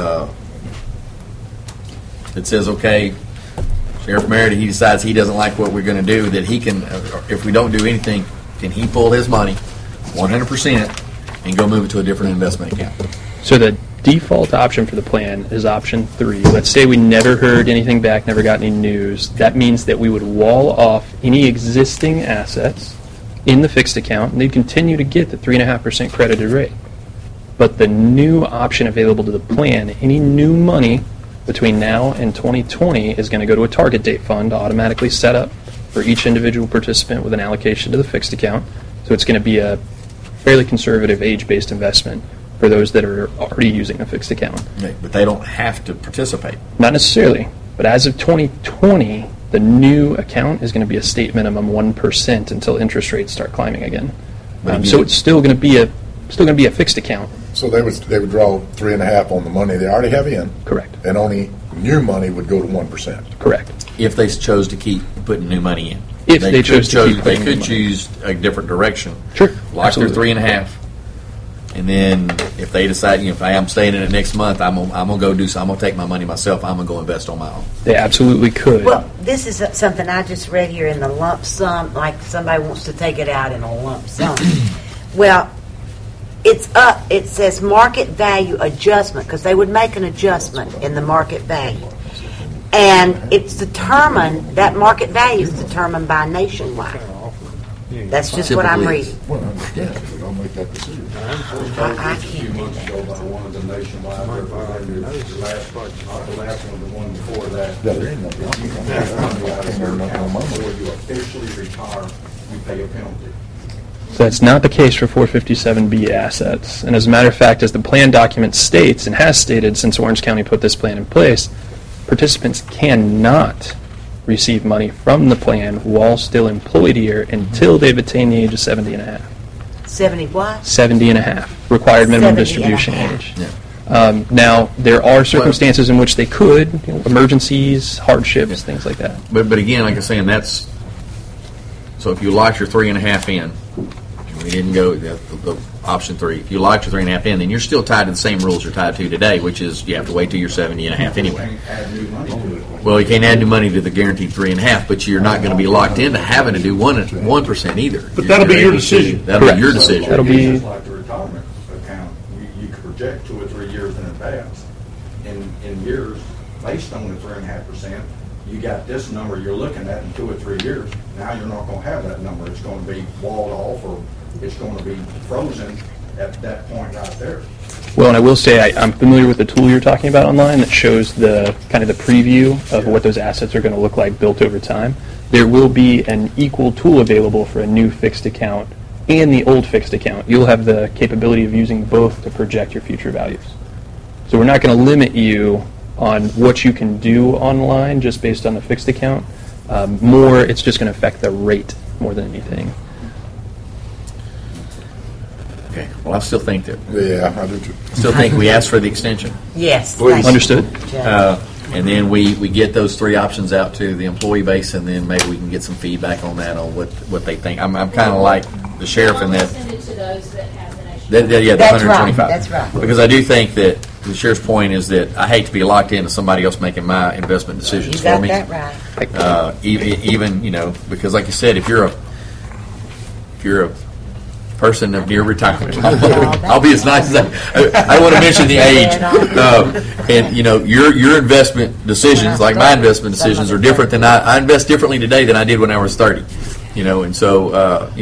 that says, okay, Sheriff Merida, he decides he doesn't like what we're going to do, that he can, if we don't do anything, can he pull his money 100% and go move it to a different investment account? So the default option for the plan is option 3. Let's say we never heard anything back, never got any news. That means that we would wall off any existing assets in the fixed account, and they'd continue to get the 3.5% credited rate. But the new option available to the plan, any new money between now and 2020 is going to go to a target date fund automatically set up for each individual participant with an allocation to the fixed account. So it's going to be a fairly conservative age-based investment for those that are already using a fixed account. But they don't have to participate. Not necessarily, but as of 2020, the new account is going to be a state minimum 1% until interest rates start climbing again. So it's still going to be a fixed account. So they would draw 3.5 on the money they already have in. Correct. And only new money would go to 1%. Correct. If they chose to keep putting new money in. If they chose to keep they putting could new money. choose a different direction. Sure. Lock their Absolutely. 3.5. And then if they decide, if I'm staying in it next month, I'm gonna go do something. I'm gonna take my money myself. I'm gonna go invest on my own. They absolutely could. Well, this is something I just read here in the lump sum, like somebody wants to take it out in a lump sum. Well, it's up, it says market value adjustment, because they would make an adjustment in the market value. And it's determined, that market value is determined by Nationwide. That's just what I'm reading. Well, I understand, we don't make that decision. I A few months ago by one of the nationwide representatives, the last one, the one before that. Yeah, there ain't nothing. If you can take money out of your account before you officially retire, you pay a penalty. So that's not the case for 457B assets. And as a matter of fact, as the plan document states, and has stated since Orange County put this plan in place, participants cannot receive money from the plan while still employed here until they've attained the age of 70 and a half. 70 what? 70 and a half, required minimum 70 and a distribution half. age. Now, there are circumstances in which they could, emergencies, hardships, things like that. But again, like I'm saying, that's so if you locked your 3.5 in, we didn't go the option 3. If you locked your 3.5 in, then you're still tied to the same rules you're tied to today, which is you have to wait till you're 70 and a half anyway. Add new money to it. Well, you can't add new money to the guaranteed 3.5, but you're not going to be locked into having to do 1% either. But that'll be your decision. That'll be your decision. That'll be Just like the retirement account, you could project 2 or 3 years in advance. In years, based on the 3.5%, you got this number you're looking at in 2 or 3 years. Now you're not going to have that number. It's going to be walled off, or it's going to be frozen at that point right there. Well, and I will say I'm familiar with the tool you're talking about online that shows the kind of the preview of what those assets are going to look like built over time. There will be an equal tool available for a new fixed account and the old fixed account. You'll have the capability of using both to project your future values. So we're not going to limit you on what you can do online just based on the fixed account. More, it's just going to affect the rate more than anything. Okay. Well, I still think that. Yeah, I do too. Still think we asked for the extension. Yes. Please. thank you. Understood. And then we get those 3 options out to the employee base, and then maybe we can get some feedback on that, on what they think. I'm kind of like the sheriff in We'll that. send it to those that have the nationwide Yeah, the That's right, 125. that's right. Because I do think that the sheriff's point is that I hate to be locked into somebody else making my investment decisions You for got me. that right. Even because like you said, if you're a person of near retirement, I'll be as nice as I want to mention the age, and your investment decisions, like my investment decisions, are different than I invest differently today than I did when I was 30. And so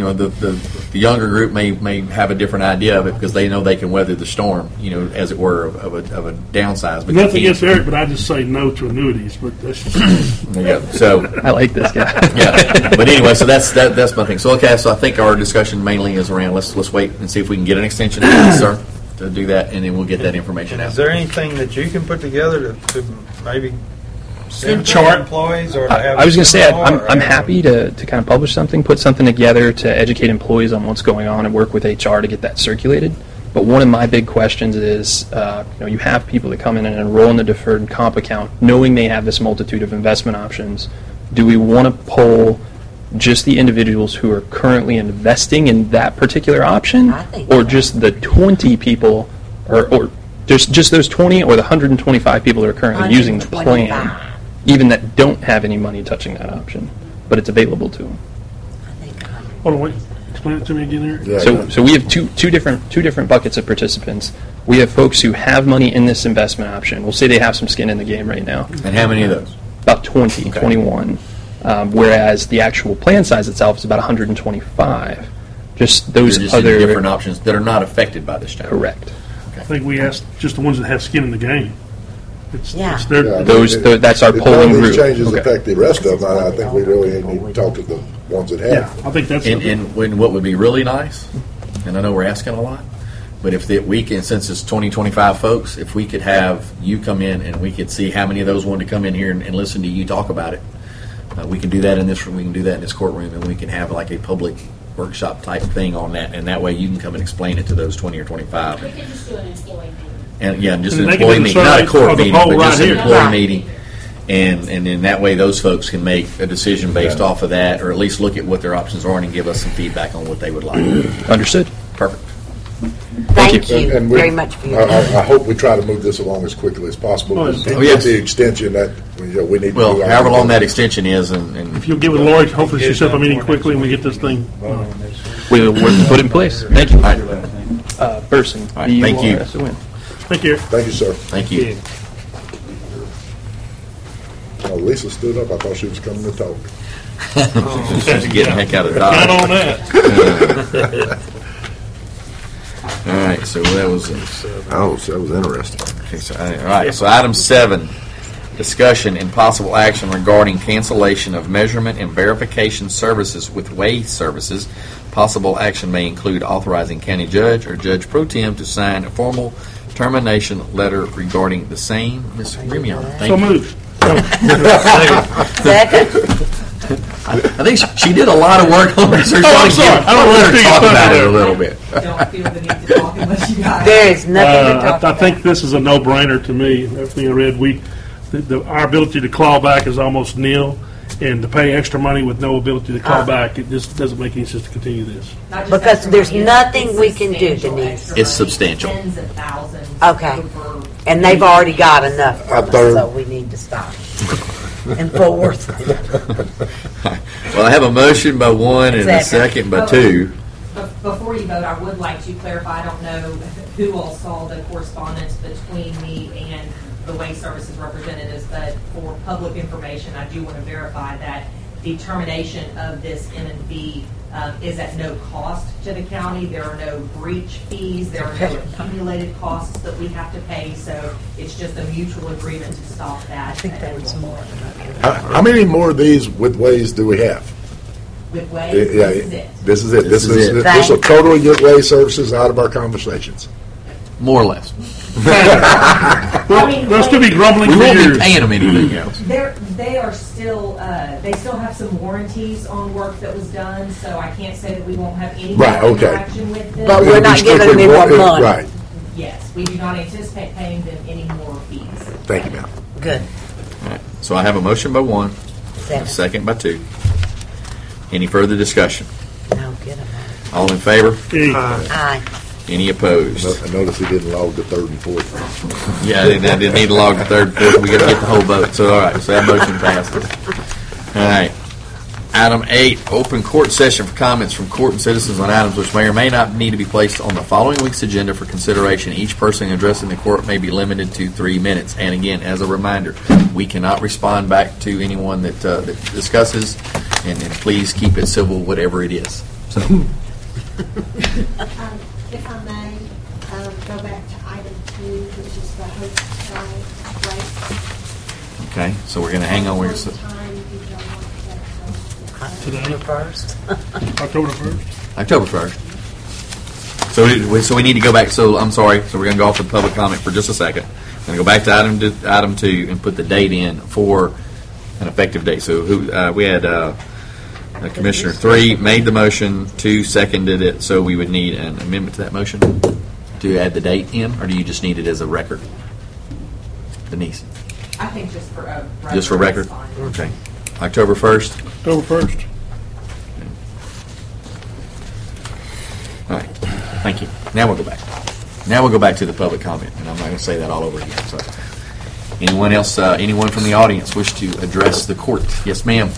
the younger group may have a different idea of it because they know they can weather the storm, as it were, of a downsize. But Nothing against Eric, but I just say no to annuities. But that's just yeah. So I like this guy. yeah. But anyway, so that's my thing. So okay, so I think our discussion mainly is around let's wait and see if we can get an extension, sir, to do that, and then we'll get that information out. Is there anything that you can put together to maybe send to chart employees or to have? I was going to say, seminar, I'm or- happy to kind of publish something, put something together to educate employees on what's going on and work with HR to get that circulated. But one of my big questions is, you have people that come in and enroll in the deferred comp account knowing they have this multitude of investment options. Do we want to poll just the individuals who are currently investing in that particular option, I think or so. just the 20 people, or just those 20, or the 125 people that are currently using the plan? 125. Even that don't have any money touching that option, but it's available to them. hold on, wait. Explain it to me again, Eric. Yeah, So we have two different buckets of participants. We have folks who have money in this investment option. We'll say they have some skin in the game right now. And how many of those? About 20, Okay. 21. Whereas the actual plan size itself is about 125. Just those They're just other in different options that are not affected by this change. Correct. I think we asked just the ones that have skin in the game. It's Yeah. their, Yeah, I mean, That's our if polling none of these group. changes Okay. affect the rest of them, I think we really need to talk to the ones that have. yeah, I think that's And what would be really nice, and I know we're asking a lot, but if we can, since it's 2025 folks, if we could have you come in and we could see how many of those wanted to come in here and listen to you talk about it. We can do that in this room. We can do that in this courtroom, and we can have like a public workshop type thing on that, and that way you can come and explain it to those 20 or 25. We can just do an employee meeting. And yeah, just And an they can employee do the meeting, not a surveys court or the meeting, poll but just right an here. employee Right. meeting. And then that way those folks can make a decision based off of that, or at least look at what their options are and give us some feedback on what they would like. Understood. Perfect. Thank you And we- very much for your I hope we try to move this along as quickly as possible. Oh, Get yes. the extension that we need to Well, do. however long that extension is, and if you'll give it to Lori, hopefully she'll set up a meeting quickly and we get this thing. We'll put it in place. Thank you. Person. All right, thank you. Thank you. Thank you, sir. thank you. Oh, Lisa stood up. I thought she was coming to talk. She's getting the heck out of Count Dodge. on that. All right, so that was. Oh, so that was interesting. Okay, so, all right, so item 7, discussion and possible action regarding cancellation of measurement and verification services with Way Services. Possible action may include authorizing county judge or judge pro tem to sign a formal termination letter regarding the same. Ms. Remion, thank So you. moved. Second. I think she did a lot of work on research. Oh, I'm sorry. I don't let want her to talk speak about about it a it. little bit. Don't feel the need to talk unless you guys. There is nothing to talk I about. think this is a no-brainer to me. Everything I read, our ability to claw back is almost nil, and to pay extra money with no ability to claw back, it just doesn't make any sense to continue this. Not just Because extra there's money, nothing it's we can do, substantial Denise. extra It's money, substantial. Tens of thousands. Okay. over- And they've already got enough A from us, third. so we need to stop. And forth. Well, I have a motion by one and a Second. second by two. Before you vote, I would like to clarify, I don't know who all saw the correspondence between me and the Way Services representatives, but for public information, I do want to verify that the termination of this M&B is at no cost to the county. There are no breach fees. There are no accumulated costs that we have to pay. So it's just a mutual agreement to stop that. I think that was more. How many more of these with Ways do we have? With Way, this is it. This is it. This is it. This will totally get Way Services out of our conversations. More or less. Well, they'll still be grumbling We for won't be years. paying them anything else. They are still, they still have some warranties on work that was done, so I can't say that we won't have any Right, more okay. interaction with them. But we're It'll be not giving strictly them more wa- money. Right. Yes, we do not anticipate paying them any more fees. Thank you, ma'am. Good. All right, so I have a motion by one, a Second. second by two. Any further discussion? No, get them All in favor? Hey, Aye. Any opposed? I noticed he didn't log the third and fourth. Yeah, I didn't need to log the third and fourth. We got to get the whole vote. So, all right, so that motion passes. All right. Item 8, open court session for comments from court and citizens on items which may or may not need to be placed on the following week's agenda for consideration. Each person addressing the court may be limited to 3 minutes. And again, as a reminder, we cannot respond back to anyone that discusses, and please keep it civil, whatever it is. So. If I may, go back to item 2, which is the host site rate. Okay, so we're going to hang on. What time do you want that posted? October 1st. October 1st. October 1st. So we need to go back. So I'm sorry. So we're going to go off the public comment for just a second. We're going to go back to item 2 and put the date in for an effective date. So we had Commissioner 3 made the motion, 2 seconded it. So we would need an amendment to that motion to add the date in, or do you just need it as a record, Denise? I think just for a record. Just for record. is fine. Okay. October 1st. October 1st. All right. Thank you. Now we'll go back. Now we'll go back to the public comment, and I'm not going to say that all over again. So, anyone else? Anyone from the audience wish to address the court? Yes, ma'am.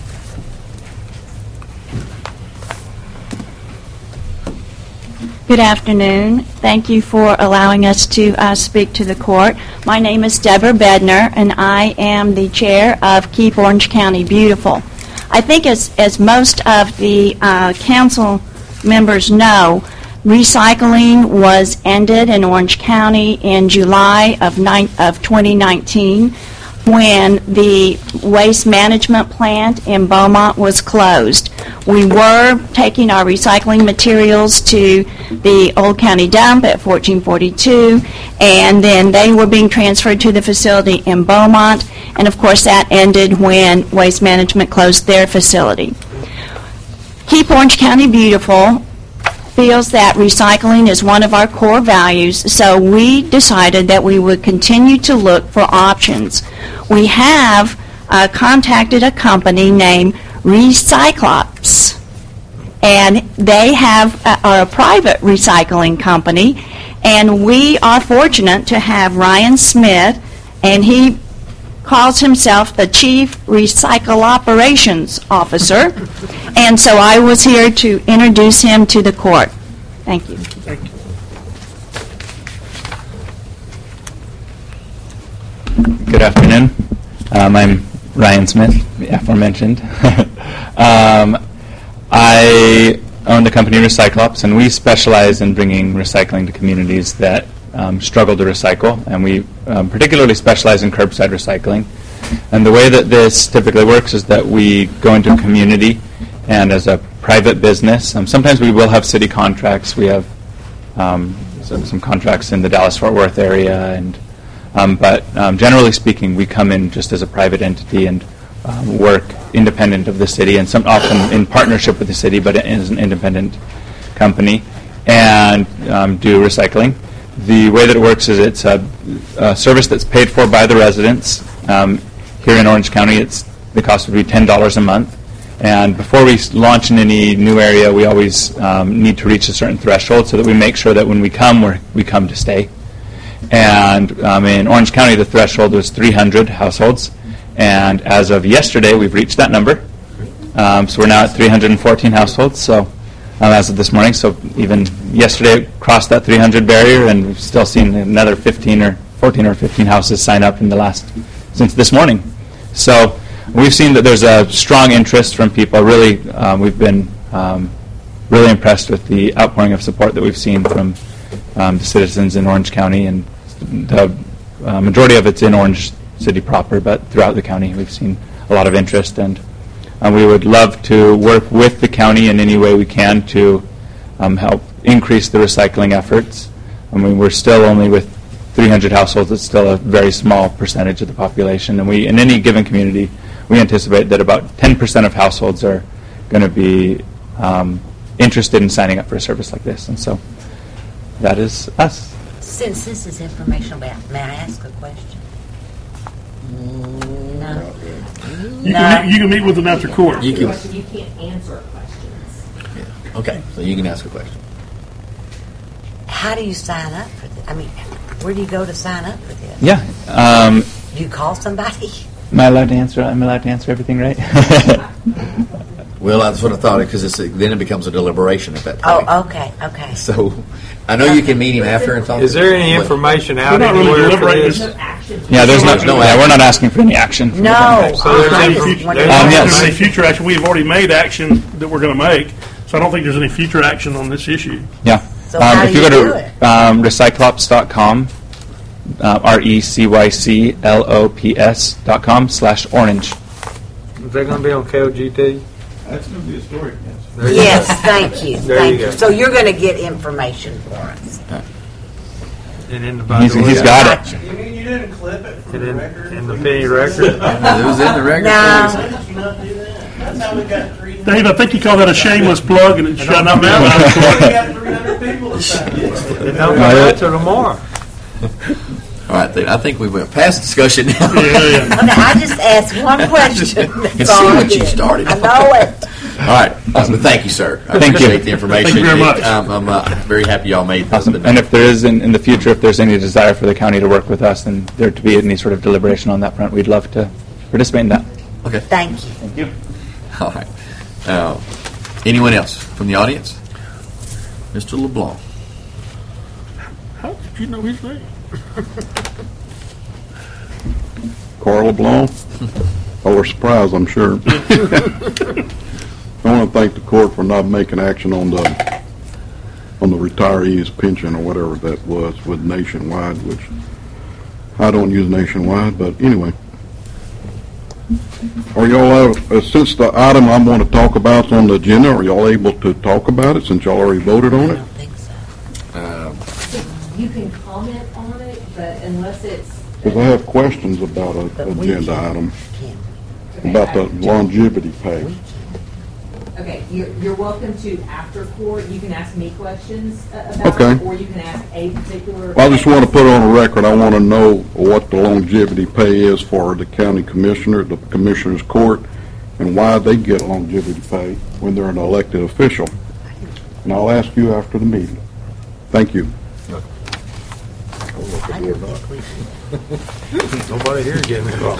Good afternoon. Thank you for allowing us to speak to the court. My name is Deborah Bednar, and I am the chair of Keep Orange County Beautiful. I think as most of the council members know, recycling was ended in Orange County in July of 2019 when the waste management plant in Beaumont was closed. We were taking our recycling materials to the Old County dump at 1442, and then they were being transferred to the facility in Beaumont, and of course that ended when Waste Management closed their facility. Keep Orange County Beautiful feels that recycling is one of our core values, so we decided that we would continue to look for options. We have contacted a company named Recyclops, and they are a private recycling company, and we are fortunate to have Ryan Smith, and he calls himself the Chief Recycle Operations Officer, and so I was here to introduce him to the court. Thank you. Thank you. Good afternoon. I'm Ryan Smith, the aforementioned. I own the company Recyclops, and we specialize in bringing recycling to communities that struggle to recycle, and we particularly specialize in curbside recycling. And the way that this typically works is that we go into a community, and as a private business, sometimes we will have city contracts. We have some contracts in the Dallas-Fort Worth area, and but generally speaking, we come in just as a private entity and work independent of the city, and often in partnership with the city, but as an independent company, and do recycling. The way that it works is it's a service that's paid for by the residents. Here in Orange County, the cost would be $10 a month. And before we launch in any new area, we always need to reach a certain threshold so that we make sure that when we come, we come to stay. And in Orange County, the threshold was 300 households. And as of yesterday, we've reached that number. So we're now at 314 households. So as of this morning, so even yesterday crossed that 300 barrier, and we've still seen another 14 or 15 houses sign up since this morning. So we've seen that there's a strong interest from people. Really, we've been really impressed with the outpouring of support that we've seen from the citizens in Orange County, and the majority of it's in Orange City proper, but throughout the county we've seen a lot of interest, and we would love to work with the county in any way we can to help increase the recycling efforts. I mean, we're still only with 300 households. It's still a very small percentage of the population, and in any given community, we anticipate that about 10% of households are going to be interested in signing up for a service like this, and so that is us. Since this is informational, may I ask a question? No. You can meet with them after court. You can't answer questions. Yeah. Okay, so you can ask a question. how do you sign up for this? I mean, where do you go to sign up for this? Yeah. Do you call somebody? Am I allowed to answer? I'm allowed to answer everything, right? Well, that's what I thought, because then it becomes a deliberation at that point. Oh, okay. So, I know you can meet him after and talk. Is there any information out We're not really anywhere for deliberating. this? Yeah, there's no. Yeah, we're not asking for any action. From the No. company. So there's I any just future- wondered- there's There's yes. any future action. We've already made action that we're going to make, so I don't think there's any future action on this issue. Yeah. So how If do you you go do to it? recyclops.com, RECYCLOPS.com/orange. Is that going to be on KOGT? That's going to be a story. Yes, thank you. There Thank you you. go. So you're going to get information for us. And in the He's got it. Gotcha. You mean you didn't clip it for And the in, record? in the penny record. It was in the record. No. Why did you not do that? That's how we got 300. Dave, I think you call that a shameless plug, and it should not be. We got 300 people to sign this. It don't go out till tomorrow. All right, then, I think we went past discussion now. Yeah. Okay, I just asked one question. And That's see all I what you did. started. I know it. All right. But thank you, sir. I Thank you. appreciate the information. Thank you very much. I'm very happy y'all made this. Awesome. And if there is in the future, if there's any desire for the county to work with us and there to be any sort of deliberation on that front, we'd love to participate in that. Okay. Thank you. Thank you. All right. Anyone else from the audience? Mr. LeBlanc. How did you know his name? Carl LeBlanc. Oh, we're surprised, I'm sure. I want to thank the court for not making action on the retirees' pension or whatever that was with Nationwide, which I don't use Nationwide, but anyway. Are y'all, since the item I want to talk about is on the agenda, are y'all able to talk about it since y'all already voted on it? You can comment on it, but unless it's. Because I have questions about an agenda item, about the longevity pay. Okay, you're welcome to, after court, you can ask me questions about Okay. it, or you can ask a particular. Well, I just want to put on the record, I want to know what the longevity pay is for the county commissioner, the commissioner's court, and why they get longevity pay when they're an elected official. And I'll ask you after the meeting. Thank you. Nobody here getting involved.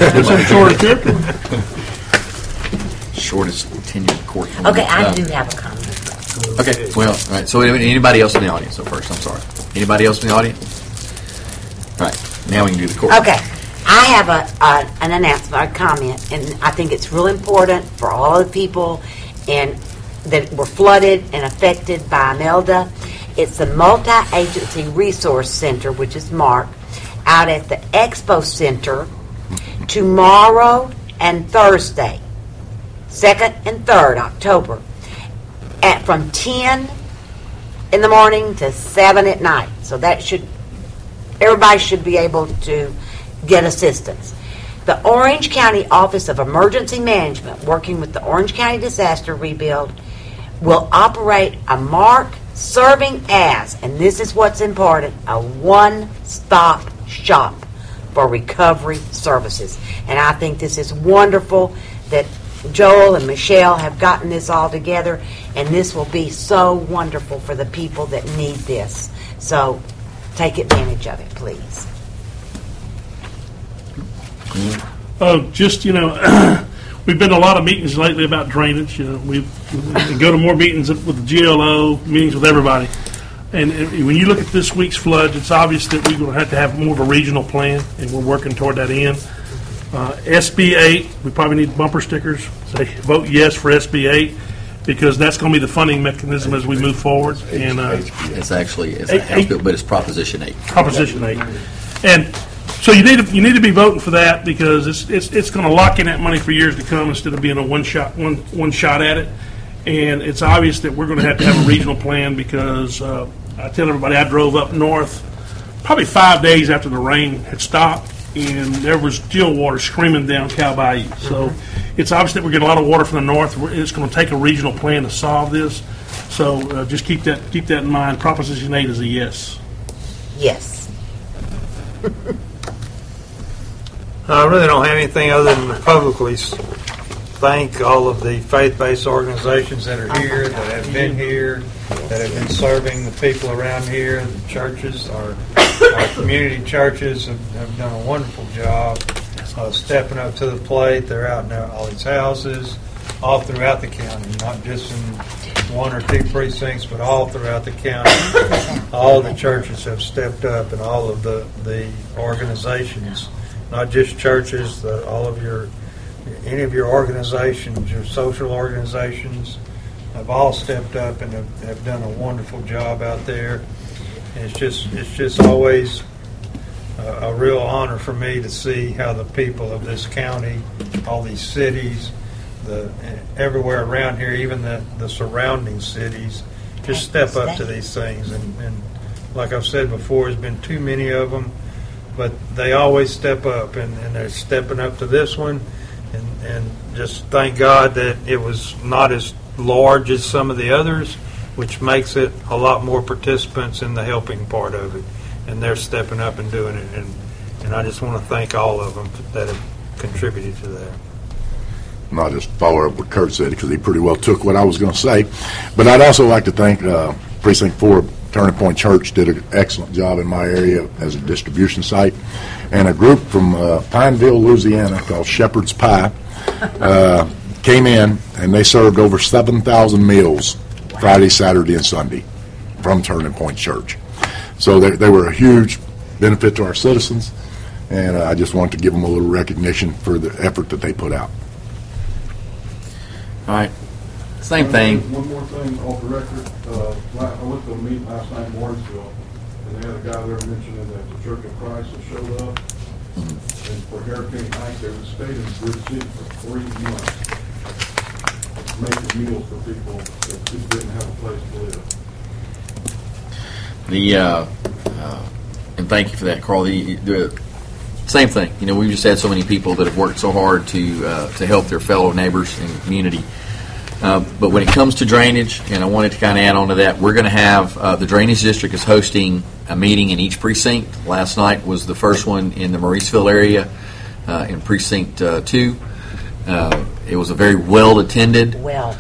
Shortest tenured court. Okay, I do have a comment. Okay, well, all right. So anybody else in the audience? So first, I'm sorry. Anybody else in the audience? All right, now we can do the court. Okay, I have an announcement, a comment, and I think it's real important for all the people that were flooded and affected by Imelda. It's the Multi-Agency Resource Center, which is MARC, out at the Expo Center tomorrow and Thursday, 2nd and 3rd October, from 10 in the morning to 7 at night. So everybody should be able to get assistance. The Orange County Office of Emergency Management, working with the Orange County Disaster Rebuild, will operate a MARC serving as, and this is what's important, a one-stop shop for recovery services. And I think this is wonderful that Joel and Michelle have gotten this all together, and this will be so wonderful for the people that need this. So take advantage of it, please. Just, we've been to a lot of meetings lately about drainage. We go to more meetings with the GLO, meetings with everybody. And when you look at this week's floods, it's obvious that we're going to have more of a regional plan, and we're working toward that end. SB 8, we probably need bumper stickers. Say vote yes for SB 8, because that's going to be the funding mechanism as we move forward. And it's a House bill, but it's Proposition 8. Proposition 8. And so you need to be voting for that, because it's going to lock in that money for years to come instead of being a one shot at it. And it's obvious that we're going to have a regional plan, because I tell everybody, I drove up north probably 5 days after the rain had stopped, and there was still water screaming down Cow Bayou. So it's obvious that we're getting a lot of water from the north. It's going to take a regional plan to solve this. So just keep that in mind. Proposition 8 is a yes. Yes. I really don't have anything other than publicly thank all of the faith-based organizations that are here, that have been here, that have been serving the people around here. The churches, our community churches have done a wonderful job stepping up to the plate. They're out in all these houses, all throughout the county, not just in one or two precincts, but all throughout the county. All the churches have stepped up, and all of the organizations, not just churches, any of your organizations, your social organizations, have all stepped up and have done a wonderful job out there. And it's just always a real honor for me to see how the people of this county, all these cities, everywhere around here, even the surrounding cities, just step up to these things. And like I've said before, there's been too many of them, but they always step up, and they're stepping up to this one. And just thank God that it was not as large as some of the others, which makes it a lot more participants in the helping part of it. And they're stepping up and doing it. And I just want to thank all of them that have contributed to that. And I'll just follow up what Kurt said, because he pretty well took what I was going to say. But I'd also like to thank Precinct 4 Turning Point Church did an excellent job in my area as a distribution site. And a group from Pineville, Louisiana, called Shepherd's Pie, came in, and they served over 7,000 meals Friday, Saturday, and Sunday from Turning Point Church. So they were a huge benefit to our citizens, and I just wanted to give them a little recognition for the effort that they put out. All right. Same thing. One more thing off the record. I went to a meeting last night in Warrensville, and they had a guy there mentioning that the Church of Christ had showed up. And for Hurricane Ike, they would stay in Bridge City for 3 months, making meals for people that just didn't have a place to live. And thank you for that, Carl. The same thing. You know, we've just had so many people that have worked so hard to help their fellow neighbors and community. But when it comes to drainage, and I wanted to kind of add on to that, we're going to have the Drainage District is hosting a meeting in each precinct. Last night was the first one in the Mauriceville area in Precinct 2. It was a very well attended.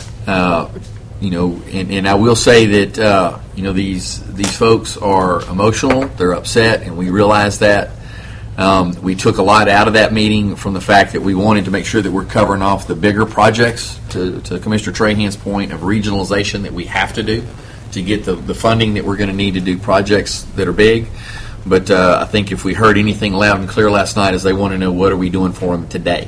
You know, and I will say that you know, these folks are emotional. They're upset, and we realize that. We took a lot out of that meeting from the fact that we wanted to make sure that we're covering off the bigger projects, to Commissioner Trahan's point of regionalization that we have to do to get the funding that we're going to need to do projects that are big. But I think if we heard anything loud and clear last night is they want to know, what are we doing for them today?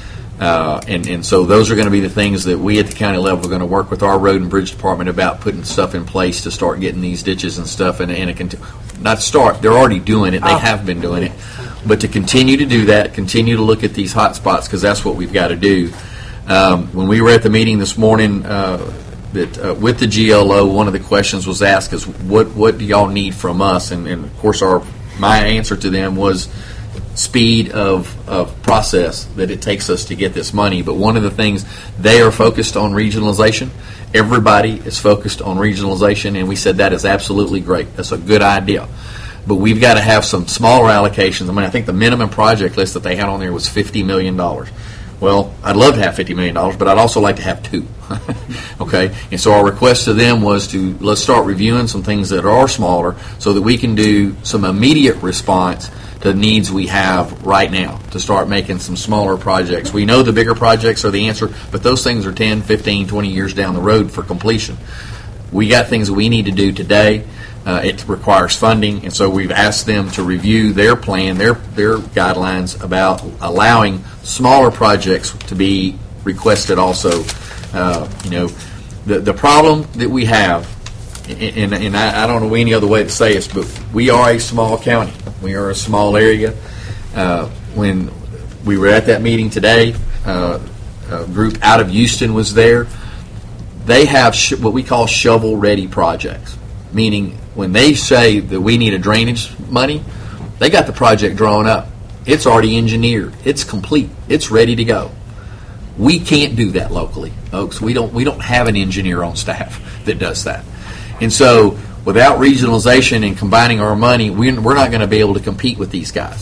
And so those are going to be the things that we at the county level are going to work with our road and bridge department about, putting stuff in place to start getting these ditches and stuff. Not start, they're already doing it. They have been doing it. But to continue to do that, continue to look at these hot spots, because that's what we've got to do. When we were at the meeting this morning with the GLO, one of the questions was asked is, what do y'all need from us? And of course, my answer to them was speed of process that it takes us to get this money. But one of the things, they are focused on regionalization. Everybody is focused on regionalization, and we said that is absolutely great. That's a good idea. But we've got to have some smaller allocations. I mean, I think the minimum project list that they had on there was $50 million. Well, I'd love to have $50 million, but I'd also like to have 2. Okay? And so our request to them was let's start reviewing some things that are smaller so that we can do some immediate response to the needs we have right now, to start making some smaller projects. We know the bigger projects are the answer, but those things are 10, 15, 20 years down the road for completion. We got things that we need to do today. It requires funding, and so we've asked them to review their plan, their guidelines about allowing smaller projects to be requested also. You know, the problem that we have, and I don't know any other way to say this, but we are a small county. We are a small area. When we were at that meeting today, a group out of Houston was there. They have what we call shovel-ready projects, meaning when they say that we need a drainage money, they got the project drawn up. It's already engineered. It's complete. It's ready to go. We can't do that locally, folks. We don't have an engineer on staff that does that. And so without regionalization and combining our money, we're not going to be able to compete with these guys.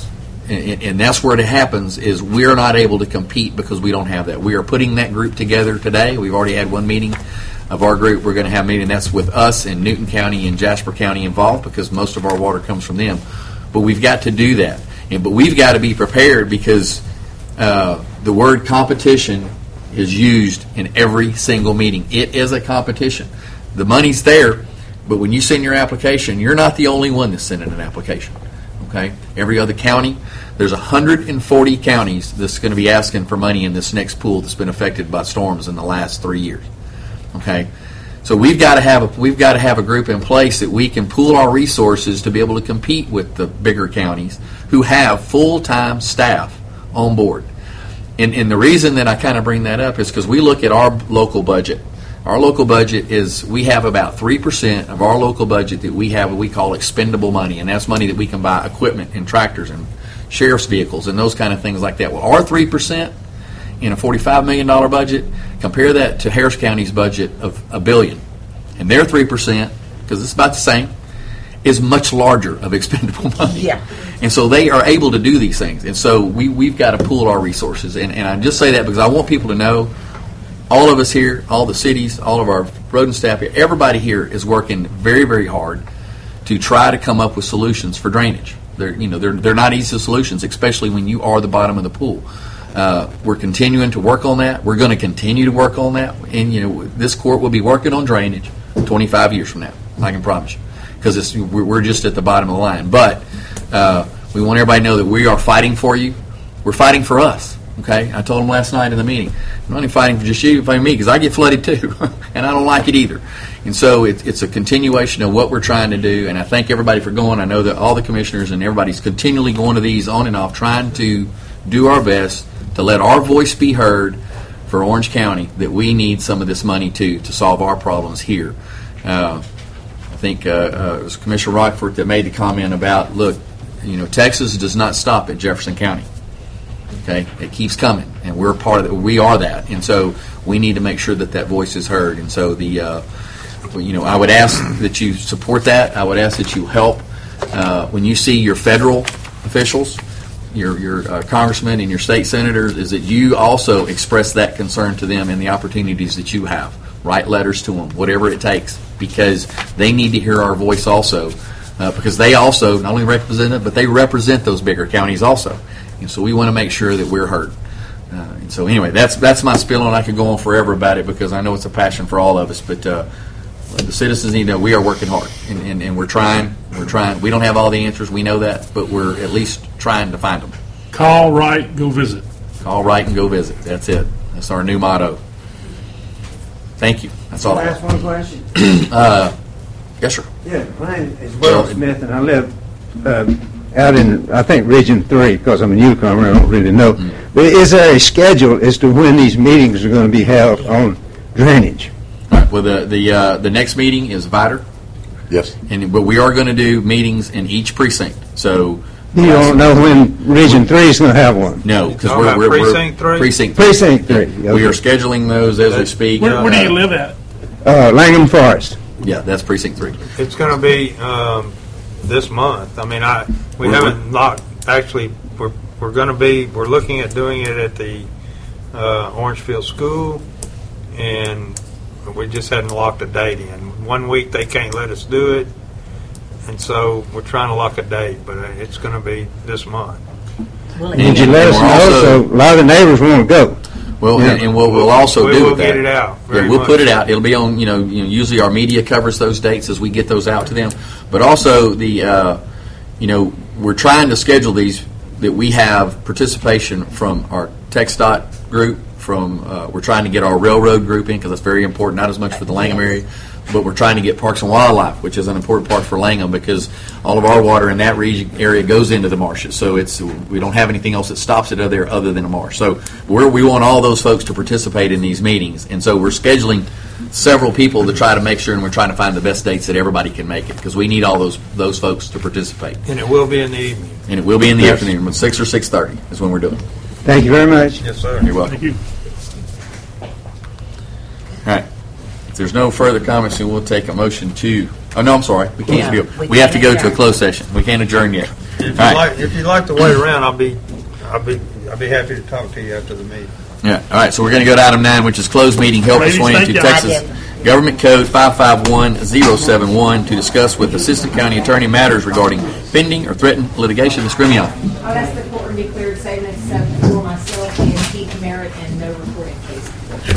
and that's where it happens, is we're not able to compete because we don't have that. We are putting that group together today. We've already had one meeting of our group. We're going to have a meeting. That's with us and Newton County and Jasper County involved because most of our water comes from them. But we've got to do that. But we've got to be prepared because the word competition is used in every single meeting. It is a competition. The money's there, but when you send your application, you're not the only one that's sending an application. Okay? Every other county, there's 140 counties that's going to be asking for money in this next pool that's been affected by storms in the last 3 years. Okay? So we've got to have a group in place that we can pool our resources to be able to compete with the bigger counties who have full-time staff on board. And the reason that I kind of bring that up is because we look at our local budget. Our local budget is, we have about 3% of our local budget that we have what we call expendable money, and that's money that we can buy equipment and tractors and sheriff's vehicles and those kind of things like that. Well, our 3% in a $45 million budget, compare that to Harris County's budget of $1 billion. And their 3%, because it's about the same, is much larger of expendable money. Yeah. And so they are able to do these things. And so we've got to pool our resources. And I just say that because I want people to know, all of us here, all the cities, all of our road and staff here, everybody here is working very, very hard to try to come up with solutions for drainage. They're not easy solutions, especially when you are the bottom of the pool. We're continuing to work on that. We're going to continue to work on that. And, this court will be working on drainage 25 years from now, I can promise you, because we're just at the bottom of the line. But we want everybody to know that we are fighting for you. We're fighting for us. Okay, I told them last night in the meeting, I'm not even fighting for just you, fighting me, because I get flooded too, and I don't like it either. And so it's a continuation of what we're trying to do, and I thank everybody for going. I know that all the commissioners and everybody's continually going to these on and off, trying to do our best to let our voice be heard for Orange County, that we need some of this money to solve our problems here. I think it was Commissioner Rockford that made the comment about, look, Texas does not stop at Jefferson County. Okay, it keeps coming, and we're part of it. We are that, and so we need to make sure that voice is heard. And so I would ask that you support that. I would ask that you help when you see your federal officials, your congressmen and your state senators, is that you also express that concern to them and the opportunities that you have. Write letters to them, whatever it takes, because they need to hear our voice also, because they also not only represent it, but they represent those bigger counties also. And so we want to make sure that we're heard. And so anyway, that's my spiel, and I could go on forever about it because I know it's a passion for all of us. But the citizens need to know we are working hard, and we're trying. We don't have all the answers. We know that, but we're at least trying to find them. Call, write, go visit. Call, write, and go visit. That's it. That's our new motto. Thank you. That's all I have. Can I ask one question? Yes, sir. Yeah, my name is Will Smith, and I live out in, I think, Region 3, because I'm a newcomer, I don't really know. But is there a schedule as to when these meetings are going to be held on drainage? All right. Well, the next meeting is Vider. Yes. But we are going to do meetings in each precinct. So you don't know when Region 3 is going to have one? No, because we're Precinct 3? Precinct 3. Okay. We are scheduling those as we speak. Where do you live at? Langham Forest. Yeah, that's Precinct 3. It's going to be this month. I mean, we haven't locked. Actually, we're looking at doing it at the Orangefield School, and we just hadn't locked a date in. 1 week they can't let us do it, and so we're trying to lock a date, but it's going to be this month. Did you let us know? So a lot of the neighbors want to go. Well, yeah. and what we'll also do with that, get it out. We'll put it out. It'll be on. Usually our media covers those dates as we get those out to them. But also we're trying to schedule these that we have participation from our TxDOT group. We're trying to get our railroad group in because that's very important. Not as much for the Langham area, but we're trying to get Parks and Wildlife, which is an important part for Langham because all of our water in that area goes into the marshes. So we don't have anything else that stops it there other than a marsh. So we want all those folks to participate in these meetings, and so we're scheduling several people to try to make sure, and we're trying to find the best dates that everybody can make it because we need all those folks to participate. And it will be in the evening. And it will be in the afternoon, 6 or 6:30 is when we're doing it. Thank you very much. Yes, sir. You're welcome. Thank you. All right. If there's no further comments, then we'll take a motion to. Oh no, I'm sorry. We can't do it. We have to go to a closed session. We can't adjourn yet. If you'd like to wait around, I'll be happy to talk to you after the meeting. Yeah. All right. So we're going to go to item 9, which is closed meeting held Ladies, pursuant thank to you. Texas Government Code 551071 to discuss with Assistant County Attorney matters regarding pending or threatened litigation. Ms. Grimion. I would ask the court to declare statement except for myself and Keith Merritt and no recording case.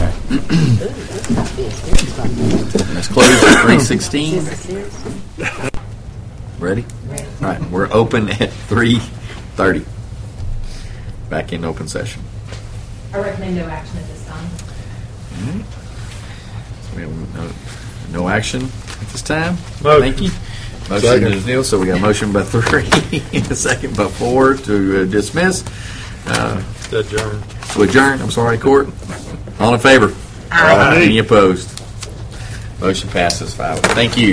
Let's close at 3:16. Ready? All right. We're open at 3:30. Back in open session. I recommend no action at this time. All right. So we have no action at this time. Motion. Thank you. Motion is nil. So we got a motion by 3 and a second by 4 to dismiss. Adjourn. To adjourn. I'm sorry, court. All in favor? Aye. Any opposed? Motion passes 5. Thank you.